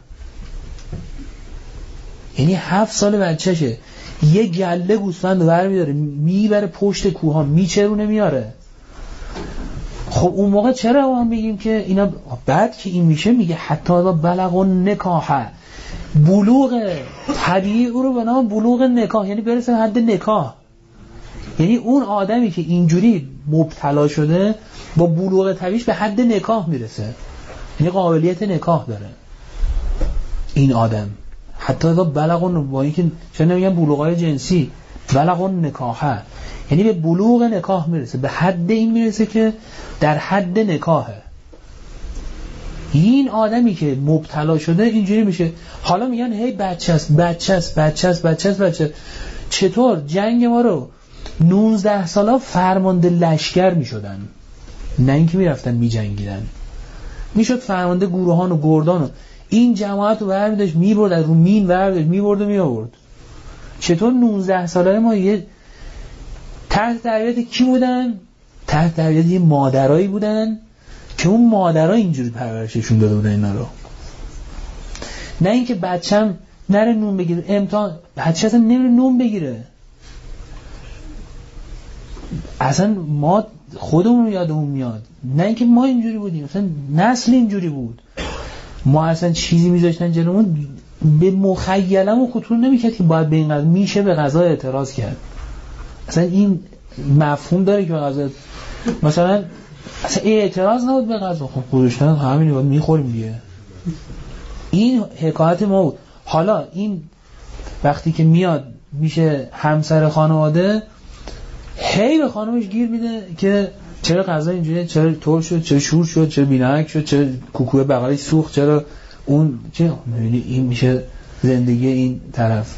یعنی هفت سال بچهشه یه گله گوسفند رو برمی‌داره میبره پشت کوها میچرونه میاره. خب اون موقع چرا ما میگیم که اینا بعد که این میشه میگه حتی بلغ النکاح، بلوغ طبیعی او رو به نام بلوغ نکاح، یعنی برسه به حد نکاح. یعنی اون آدمی که اینجوری مبتلا شده با بلوغ طبیعیش به حد نکاح میرسه، یعنی قابلیت نکاح داره این آدم. حتی بلغ با اینکه چرا نمیگن بلوغای جنسی، بلغ النکاح یعنی به بلوغ نکاح میرسه، به حد این میرسه که در حد نکاحه. این آدمی که مبتلا شده اینجوری میشه. حالا میگن هی بچه است بچه است بچه است بچه است بچه. چطور جنگ ما رو نوزده سالا فرمانده لشکر میشدن، نه اینکه میرفتن میجنگیدن. میشد فرمانده گروهان و گردان و این جماعت رو برمیداشت میبرد از رو مین برمیداشت میبرد و میآورد. چطور نوزده ساله ما یه تحت تربیت کی بودن؟ تحت تربیت یه مادرایی بودن که اون مادرها اینجوری پرورششون داده بودن اینا رو. نه اینکه بچم نره نون بگیره، امتحان بچه اصلا نمیره نون بگیره. اصلا ما خودمون یادمون میاد، نه اینکه ما اینجوری بودیم، اصلا نسل اینجوری بود. ما اصلا چیزی میذاشتن جلومون به مخیلمون خطور نمیکرد که باید به این قضا میشه به قضا اعتراض کرد. اصلا این مفهوم داره که به قضا مثلا اصلا اعتراض نبود به قضا، خب گذاشتن همینی باید میخوریم دیگه. این حکایت ما بود. حالا این وقتی که میاد میشه همسر خانواده، هی به خانمش گیر میده که چرا غذا اینجوریه، چرا طور شد، چرا شور شد، چرا بی‌نمک شد، چرا کوکوی بغلش سوخت، چرا اون چه میبینی. این میشه زندگی این طرف.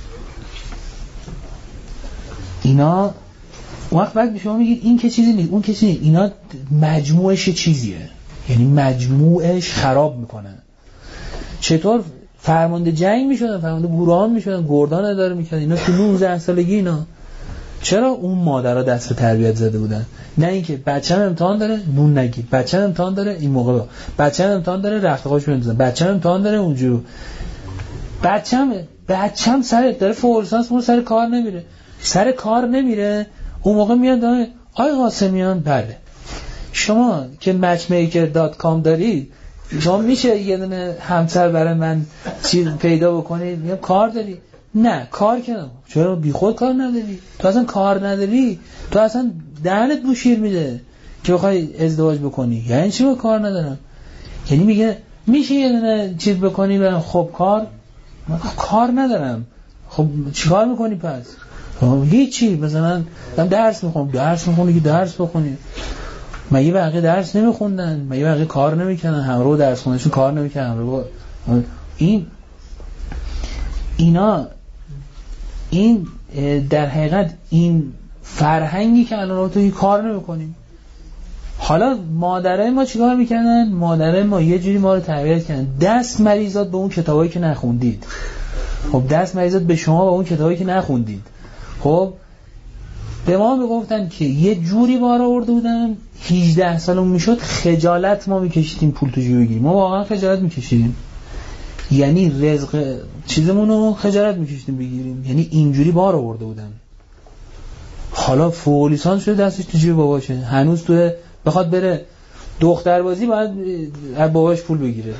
اینا وقت بعد شما میگید این که چیزی نیست، اون که چیزی نیست. اینا مجموعش چیزیه، یعنی مجموعش خراب میکنن. چطور فرمانده جنگ میشدن، فرمانده گروهان میشدن، گردان اداره میکردن. اینا تو نوزده سالگی اینا چرا اون مادرها دست به تربیت زده بودن؟ نه اینکه بچه‌م امتحان داره نون نگی، بچه‌م امتحان داره این موقع، بچه‌م امتحان داره رختخوش بندازن، بچه‌م امتحان داره اونجور، بچه‌م بچه‌م سر داره فورسانس مون سر کار نمیره، سر کار نمیره. اون موقع میاد آقای قاسمیان بله شما که مچ میکر دات کام دارید، شما میشه یه دونه همسر برای من چیز پیدا بکنید؟ میگم کار داری؟ نه کار کنم. چرا بی خود کار نداری؟ تو اصلا کار نداری، تو اصلا دهنت بو شیر میده که بخوای ازدواج بکنی. یعنی چی با کار ندارم؟ یعنی میگه میشه یه دونه چیز بکنی؟ برم خب کار کار ندارم. خب چیکار میکنی پس؟ هیچی، مثلا من درس میخونم. درس میخونی که درس بخونی. مگه بقیه درس نمیخوندن؟ مگه بقیه کار نمیکنن؟ همراه درس خوندنشون کار نمیکنن همراه این اینا. این در حقیقت این فرهنگی که الان تو کار نمیکنیم. حالا مادرای ما چیکار میکنن؟ مادرای ما یه جوری ما رو تربیت کردن، دست مریضات به اون کتابایی که نخوندید. خب دست مریضات به شما به اون کتابایی که نخوندید. خب به ما میگفتن که یه جوری بار آورده بودن هجده سالمون میشد خجالت ما میکشیدیم پول تو جیب بگیریم. ما واقعا خجالت میکشیدیم، یعنی رزق چیزمون رو خجالت میکشیدیم بگیریم، یعنی اینجوری بار آورده بودن. حالا فوق لیسانس شده دستش تو جیب باباشه، هنوز تو بخواد بره دختربازی باید از باباش پول بگیره.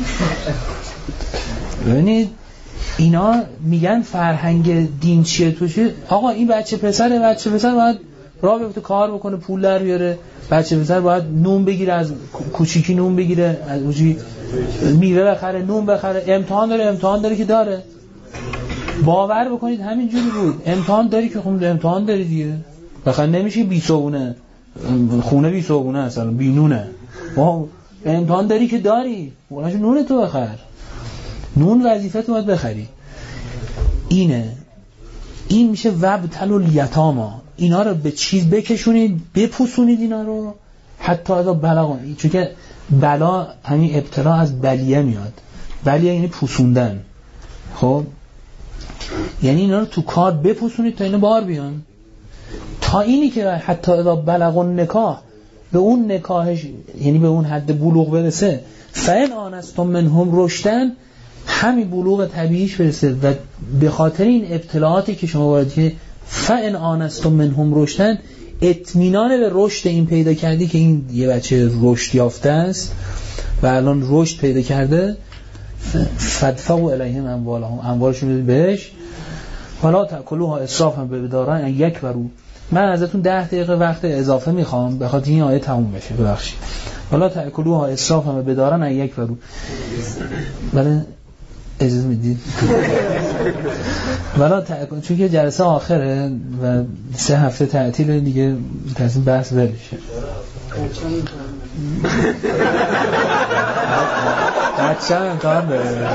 ببینید اینا میگن فرهنگ دین چیه توشه. آقا این بچه پسره، بچه پسر باید راه بیفته کار بکنه پول در بیاره، بچه پسر باید نون بگیره، از کوچیکی نون بگیره، از اوجی میوه بخره، نون بخره، امتحان داره امتحان داره که داره. باور بکنید همین جوری بود. امتحان داری که خب امتحان داری دیگه، بخره نمیشه بی صبونه خونه بی صبونه اصلا بی نونه. با امتحان داری که داری، اوناش نون تو بخر، نون وظیفت باید بخری. اینه این میشه وبتل الیتاما. اینا رو به چیز بکشونید، بپوسونید اینا رو حتی اذا بلغ، چون که بلا همین ابتلا از بلیه میاد. بلیه یعنی پوسوندن. خب یعنی اینا رو تو کار بپوسونید تا اینا بار بیان، تا اینی که حتی اذا بلغ النکاح، به اون نکاحش یعنی به اون حد بلوغ برسه. فإن آنستم منهم رشدن، همین بلوغ طبیعیش برسه. و به خاطر این ابتلاعاتی که شما وارد که فإن آنستم منهم رشدن، اطمینان به رشد این پیدا کردی که این یه بچه رشد یافته است و الان رشد پیدا کرده، فدفعوا الیهم اموالهم، اموالشون رو بهش. ولا تأکلوها اسرافا بدارن یک برو. من ازتون ده دقیقه وقت اضافه میخوام به خاطر این آیه تموم بشه، ببخشید. ولا تأکلوها اسرافا بدارن یک برو. ولی اجازه میدید ولا تأکل، چون که جلسه آخره و سه هفته تعطیل دیگه، تصمیم بحث بشه. بچه هم امتحان داره.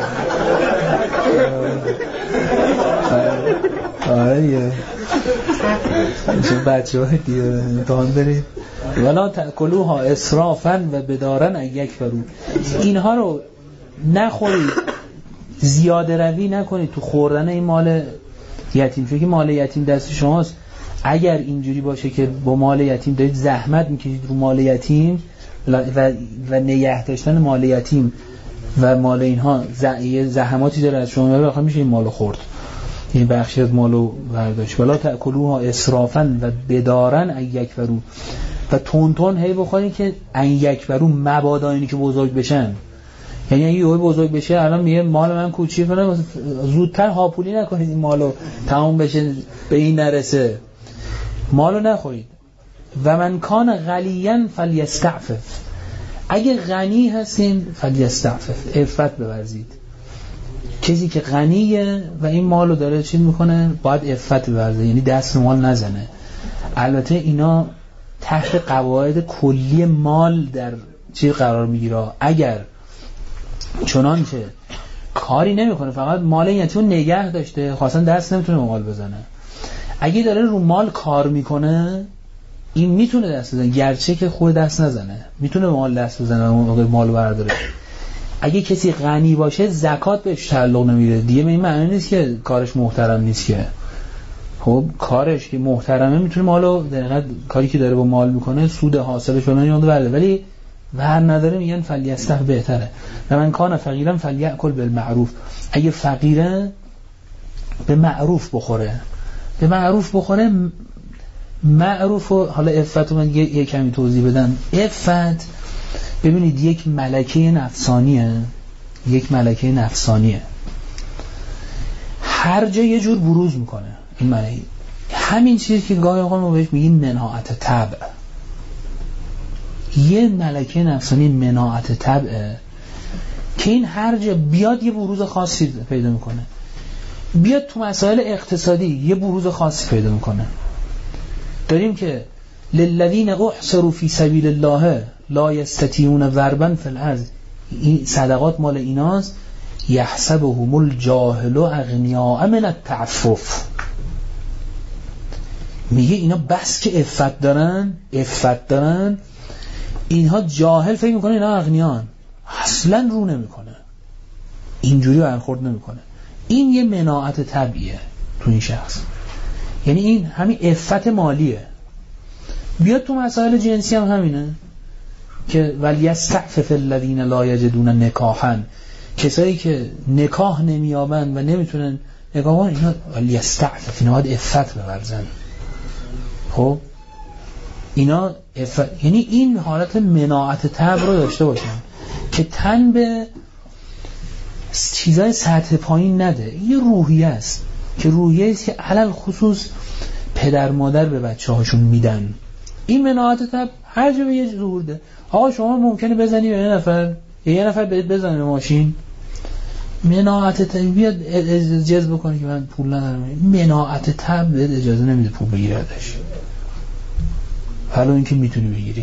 آره چون بچه های دیگه امتحان دارید. ولا تأکلوها اسرافا و بدارن یک برو. اینها رو نخورید، زیاده روی نکنید تو خوردن این مال یتیم، چون که مال یتیم دست شماست. اگر اینجوری باشه که با مال یتیم دارید زحمت میکشید رو مال یتیم و, و نگه داشتن مال یتیم و مال اینها زحماتی داره از شما، بخوام میشه این مالو خورد، این بخشی از مالو برداشت. ولا تأکلوها اسرافا و بدارن ان یکبروا، و تون تون هی بخورین که ان یکبروا، مبادا اینی که بزرگ بشن. یعنی اگه یهو بزرگ بشه الان میگه مال من کوچیک فلان، زودتر هاپولی نکنید این مالو تموم بشه به این نرسه، مالو نخورید. و من کان غنیا فلیستعفف، اگه غنی هستین فلیستعفف، عفت بورزید. کسی که غنیه و این مالو داره چی میکنه باید عفت بورزه، یعنی دست مال نزنه. البته اینا تحت قواعد کلی مال در چی قرار میگیره. اگر چنانچه کاری نمیکنه فقط مال یتیمو نگه داشته خاصا دست نمیتونه مال بزنه، اگه داره رو مال کار میکنه این میتونه دست بزنه، گرچه که خود دست نزنه میتونه مال دست بزنه و مال برداره. اگه کسی غنی باشه زکات بهش تعلق نمیره دیگه، به این معنی نیست که کارش محترم نیست که. خب کارش که محترمه میتونه مالو دقیقاً کاری که داره با مال میکنه سود حاصلش رو نمیاد برده، ولی ور نداره میگن فلیستح بهتره. و من کان فقیرا فلیأکل بالمعروف، اگه فقیره به معروف بخوره، به معروف بخوره. معروف و حالا عفت رو من یه, یه کمی توضیح بدم. عفت ببینید یک ملکه نفسانیه، یک ملکه نفسانیه، هر جا یه جور بروز میکنه. این معنی همین چیزی که گاهی اوقات ما بهش میگیم مناعت طبع، یه ملکه نفسانی مناعت طبعه که این هر جا بیاد یه بروز خاصی پیدا میکنه. بیاد تو مسائل اقتصادی یه بروز خاصی پیدا میکنه. داریم که للذین احصروا فی سبیل الله لا یستطیعون ضربا فی الارض، این صدقات مال ایناست. یحسبهم الجاهل اغنیاء من التعفف، میگه اینا بس که عفت دارن عفت دارن اینها جاهل فکر میکنه اینا اغنیان، اصلا رو نمیکنه، اینجوری برخورد نمیکنه. این یه مناعت طبیعیه تو این شخص، یعنی این همین عفت مالیه. بیاد تو مسائل جنسی هم همینه که ولیستعفف الذین لا یجدون نکاحا، کسایی که نکاح نمیابن و نمیتونن نکاح کنن اینا ولیستعفف، اینا باید عفت بورزن. خب اینا عفت، یعنی این حالت مناعت طبع رو داشته باشن که تن به چیزای سطح پایین نده. یه روحیه است که روحیه است که علل خصوص پدر مادر به بچه هاشون میدن. این مناعت طبع هر جا به یه زور ده. آقا شما ممکنه بزنی به یه نفر، یه نفر بهت بزنه به ماشین، مناعت طبع بیاد جذب بکنه که من پول ندارم، مناعت طبع بهت اجازه نمیده پول بگیری ازش، حالا اینکه میتونی بگیری.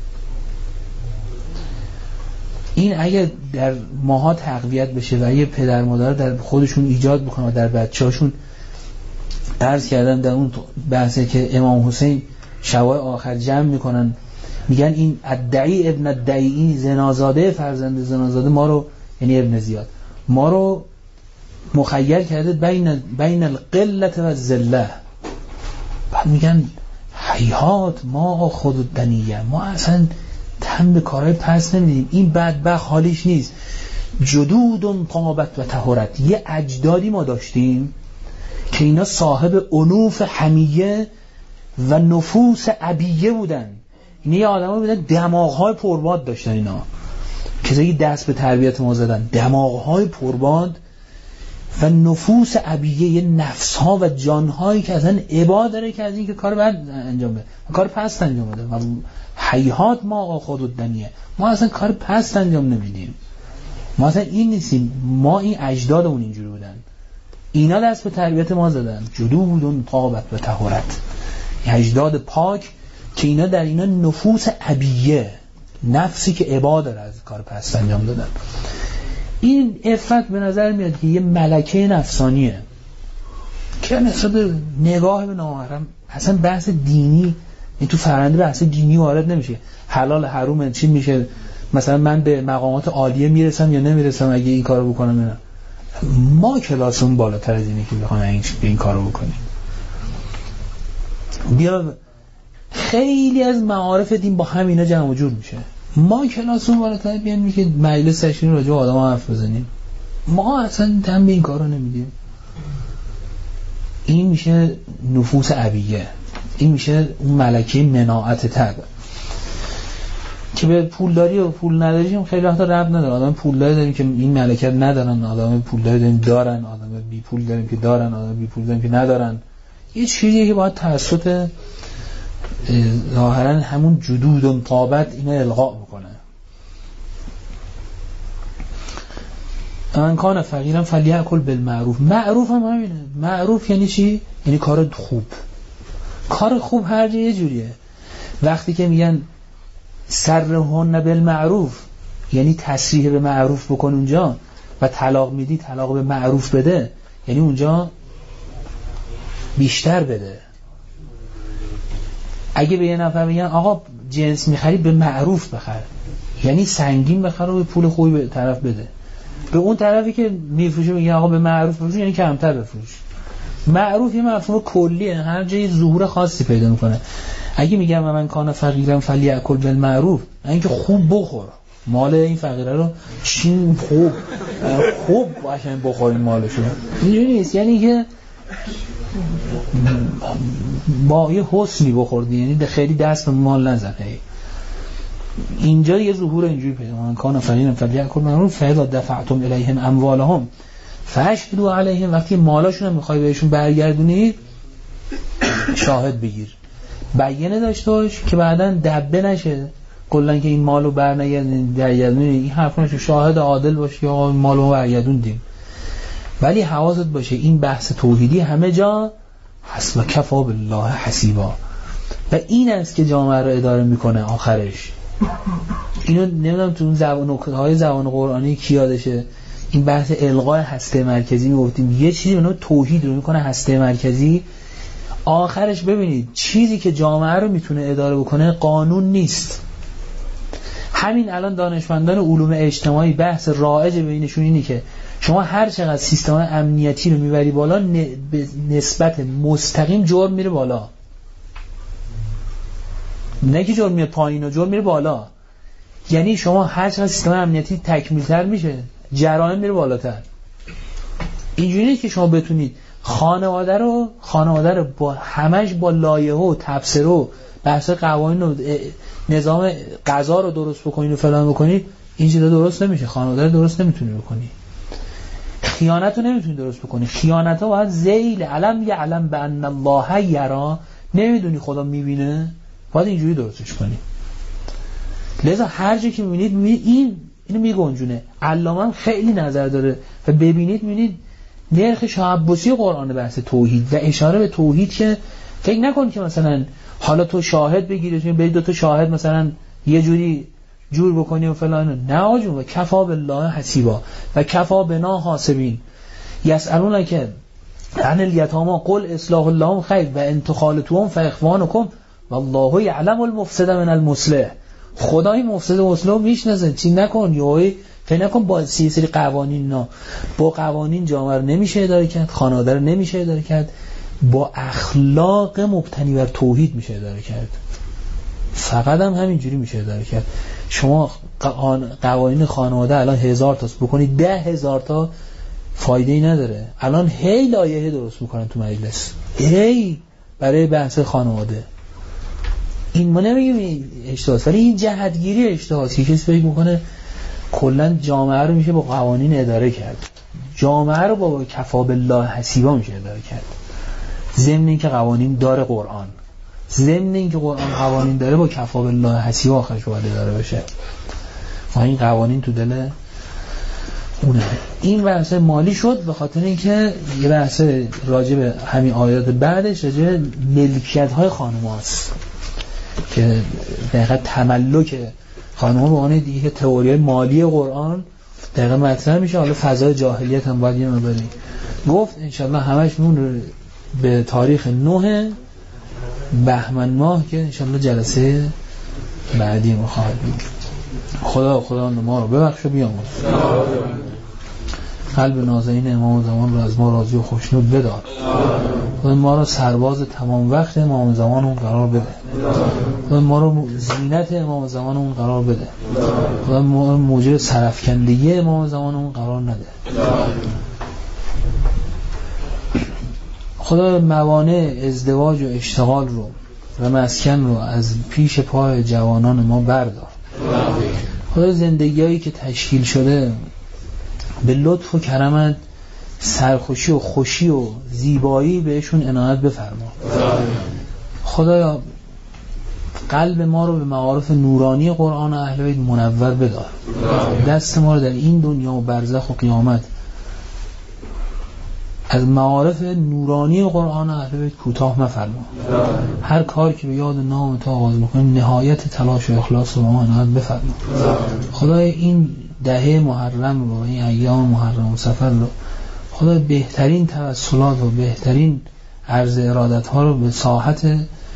این اگه در ماها تقویت بشه و اگه پدر مادر در خودشون ایجاد بکنن و در بچه‌هاشون، عرض کردم در اون بحثه که امام حسین شبای آخر جمع میکنن میگن این ادعی ابن ادعی، این زنازاده فرزند زنازاده ما رو، یعنی ابن زیاد ما رو مخیر کرده بین بین القلت و الذله. بعد میگن حیات ما خود الدنیه، ما اصلا تن به کارهای پس نمیدیم. این بدبخت حالیش نیست. جدود طابت و طهارت، یه اجدادی ما داشتیم که اینا صاحب انوف حمیه و نفوس عبیه بودن. اینا یه آدم ها بودن دماغهای پرباد داشتن، اینا کسایی دست به تربیت ما زدن، دماغهای پرباد و نفوس عبیه، یه نفس ها و جان هایی که اصلا عبا داره که از این که کار بد انجام بده، کار پست انجام بده. و حیات ما خود الدنیه، ما اصلا کار پست انجام نمیدیم، ما اصلا این نیستیم، ما این اجدادمون اینجوری بودن، اینا دست به تربیت ما زدن. جدودون طابت و طهارت، اجداد پاک که اینا در اینا نفوس عبیه، نفسی که عبا داره از کار پست انجام دادن. این عفت به نظر میاد که یه ملکه نفسانیه که نسبت نگاه به نامحرم، اصلا بحث دینی این تو فرآیند بحث دینی وارد نمیشه. حلال حروم چی میشه، مثلا من به مقامات عالیه میرسم یا نمیرسم اگه این کارو بکنم. نه، ما کلاسمون بالاتر از اینه که بخوام این این کارو بکنیم. بیا خیلی از معارف دین با همینا جمع و جور میشه. ما کلاسمون بالاتر بیان میگه مجلس تشکیل راجع به آدم حرف بزنیم، ما اصلا تن به این کارو نمیدیم. این میشه نفوس عبیه، این میشه اون ملکه مناعت طبع. که به پولداری و پول نداری خیلی وقتا ربط نداره. آدم پولداری داریم که این ملکت ندارن، آدم پولداری داریم دارن، آدم بی پول داریم که دارن، آدم بی پول داریم که ندارن. یه چیزیه که باید توسط ظاهرا همون جدود و طابت اینو الغا بکنه. من کان فقیرا فلیأکل بالمعروف. معروف هم همینه. معروف یعنی چی؟ یعنی کار خوب. کار خوب هر جا یه جوریه. وقتی که میگن سرهن بالمعروف یعنی تصریح به معروف بکن اونجا و طلاق میدی طلاق به معروف بده، یعنی اونجا بیشتر بده. اگه به یه نفر میگن آقا جنس میخری به معروف بخر، یعنی سنگین بخر و به پول خوبی به طرف بده. به اون طرفی که میفروشه میگن آقا به معروف بفروش، یعنی کمتر بفروش. معروف یه مفهوم کلیه، هر جای ظهور خاصی پیدا میکنه. اگه میگم من کان فقیرم فلیأکل بالمعروف، اینکه خوب بخور مال این فقیره رو، چین خوب خوب باشه بخورین مالشو، اینجوری نیست. یعنی که با یه حسنی بخوردی، یعنی خیلی دست به مال نزنه. اینجا یه ظهور اینجوری پیدا من کان فقیرم فلیأکل بالمعروف فاذا دفعتم الیهم اموالهم فاشهدوا علیهم. وقتی مالاشون رو میخوای بهشون برگردونی شاهد بگیر، بیانه داشته باش که بعداً دبه نشه کلا که این مالو برنگردونی. این حرف نشه، شاهد عادل باش که آقا مالو برگردوندیم. ولی حواست باشه این بحث توحیدی همه جا حسب کفا بالله حسیبا و این است که جامعه رو اداره میکنه آخرش. اینو نمیدونم تو اون زبان نکته‌های زبان قرآنی کی یادشه این بحث الغای هسته مرکزی میگفتیم، یه چیزی به نوع توحید رو میکنه هسته مرکزی. آخرش ببینید چیزی که جامعه رو میتونه اداره بکنه قانون نیست. همین الان دانشمندان علوم اجتماعی بحث رایج بینشون اینه که شما هر چقدر سیستم امنیتی رو میبری بالا به نسبت مستقیم جرم میره بالا، نه که جرم میره پایین و جرم میره بالا. یعنی شما هر چقدر سیستم امنیتی تکمیل‌تر میشه جرایم میره بالاتر. اینجوری نیست که شما بتونید خانواده رو خانواده رو با همش با لایحه و تبصره و بحث قوانین و نظام قضا رو درست بکنید و فلان بکنید، این چیزا درست نمیشه. خانواده رو درست نمیتونی بکنی. خیانت رو نمیتونی درست بکنی. خیانت ها باید ذیل علم یعلم بان الله یرا، نمیدونی خدا میبینه، باید اینجوری درستش کنی. لذا هر جا که میبینید میبینید این اینو میگنجونه. علامه خیلی نظر داره و ببینید میبینید نرخ شاه عباسی قرآن بحث توحید و اشاره به توحید که فکر نکن که مثلا حالا تو شاهد بگیری تو برید دو تا شاهد مثلا یه جوری جور بکنی و فلان. نه آجون و کفا بالله حسیبا و کفا بنا حاسبین. یسالونک عن الیتاما قل اصلاح لهم خیر و ان تخالطوهم فاخوانکم والله یعلم المفسد من المصلح. خدای مفسد و مصلح میشناسه. چی نکن یوی فکر نکن با سی سری قوانین نه با قوانین جامعه رو نمیشه اداره کرد، خانواده رو نمیشه اداره کرد، با اخلاق مبتنی بر توحید میشه اداره کرد. فقط هم همینجوری میشه اداره کرد. شما قوانین خانواده الان هزار تاست بکنید ده هزار تا فایده ای نداره. الان هی لایحه درست میکنن تو مجلس هی برای بحث خانواده. این ما نمیگیم اشتباهه، ولی این جهتگیری اشتباهه. کسی فکر میکنه کلا جامعه رو میشه با قوانین اداره کرد. جامعه رو با کفا بالله حسیبا میشه اداره کرد. ضمن اینکه قوانین داره قرآن، ضمن اینکه قرآن قوانین داره با کفا بالله حسیبا آخرش باید اداره بشه. و این قوانین تو دل اونه. این بحث مالی شد به خاطر اینکه یه بحث راجع به همین آیات بعدش راجع به ملکیت های خانم‌هاست که دقیقاً تملک خانم‌ها به عنوان دیگه تئوری مالی قرآن دقیقاً مطرح میشه. حالا فضای جاهلیت هم باید یه مقداری گفت. انشالله همش میمونه به تاریخ نه بهمن ماه که انشالله جلسه بعدی ما خواهد بود. خدا خدا ما رو ببخش و بیامرز. قلب نازنین امام زمان رو از ما راضی و خوشنود بدار. خدا ما رو سرباز تمام وقت امام زمان اون قرار بده. خدا ما رو زینت امام زمان اون قرار بده. خدا ما رو موجب سرفکندگی امام زمان اون قرار نده. خدا موانع ازدواج و اشتغال رو و مسکن رو از پیش پای جوانان ما بردار. خدای زندگیایی که تشکیل شده به لطف و کرمت سرخوشی و خوشی و زیبایی بهشون عنایت بفرما. خدایا قلب ما رو به معارف نورانی قرآن و اهل بیت منور بدار. دست ما رو در این دنیا و برزخ و قیامت از معارف نورانی قرآن و اهل بیت کوتاه مفرما. هر کار که به یاد نام تو آغاز میکنیم نهایت تلاش و اخلاص رو به ما عنایت بفرما. خدای این دهه محرم رو، این ایام محرم و سفر رو خدای بهترین توسلات و بهترین عرض ارادت ها رو به ساحت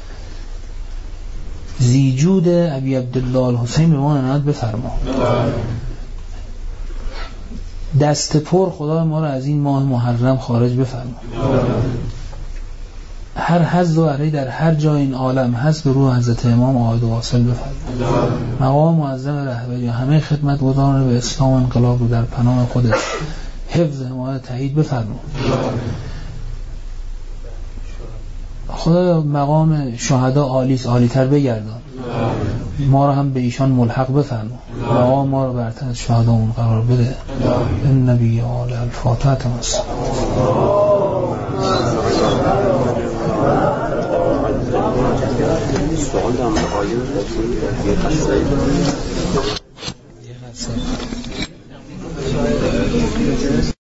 زیجود ابی عبدالله الحسین به ما عنایت بفرما. دست پر خدا ما رو از این ماه محرم خارج بفرما. هر حظ و علی در هر جای این عالم هست به روح حضرت امام عاید واصل بفرما. مقام معظم رهبری همه خدمتگزاران به اسلام و انقلاب رو در پناه خودت حفظ حمایت تایید بفرما. خدا مقام شهدا عالیس عالی‌تر بگردان، ما رو هم به ایشان ملحق بفرما. مقام ما رو برتر از شهدامون قرار بده. این نبی آل الفاتحه تماس سوال دارم آیه یه قصه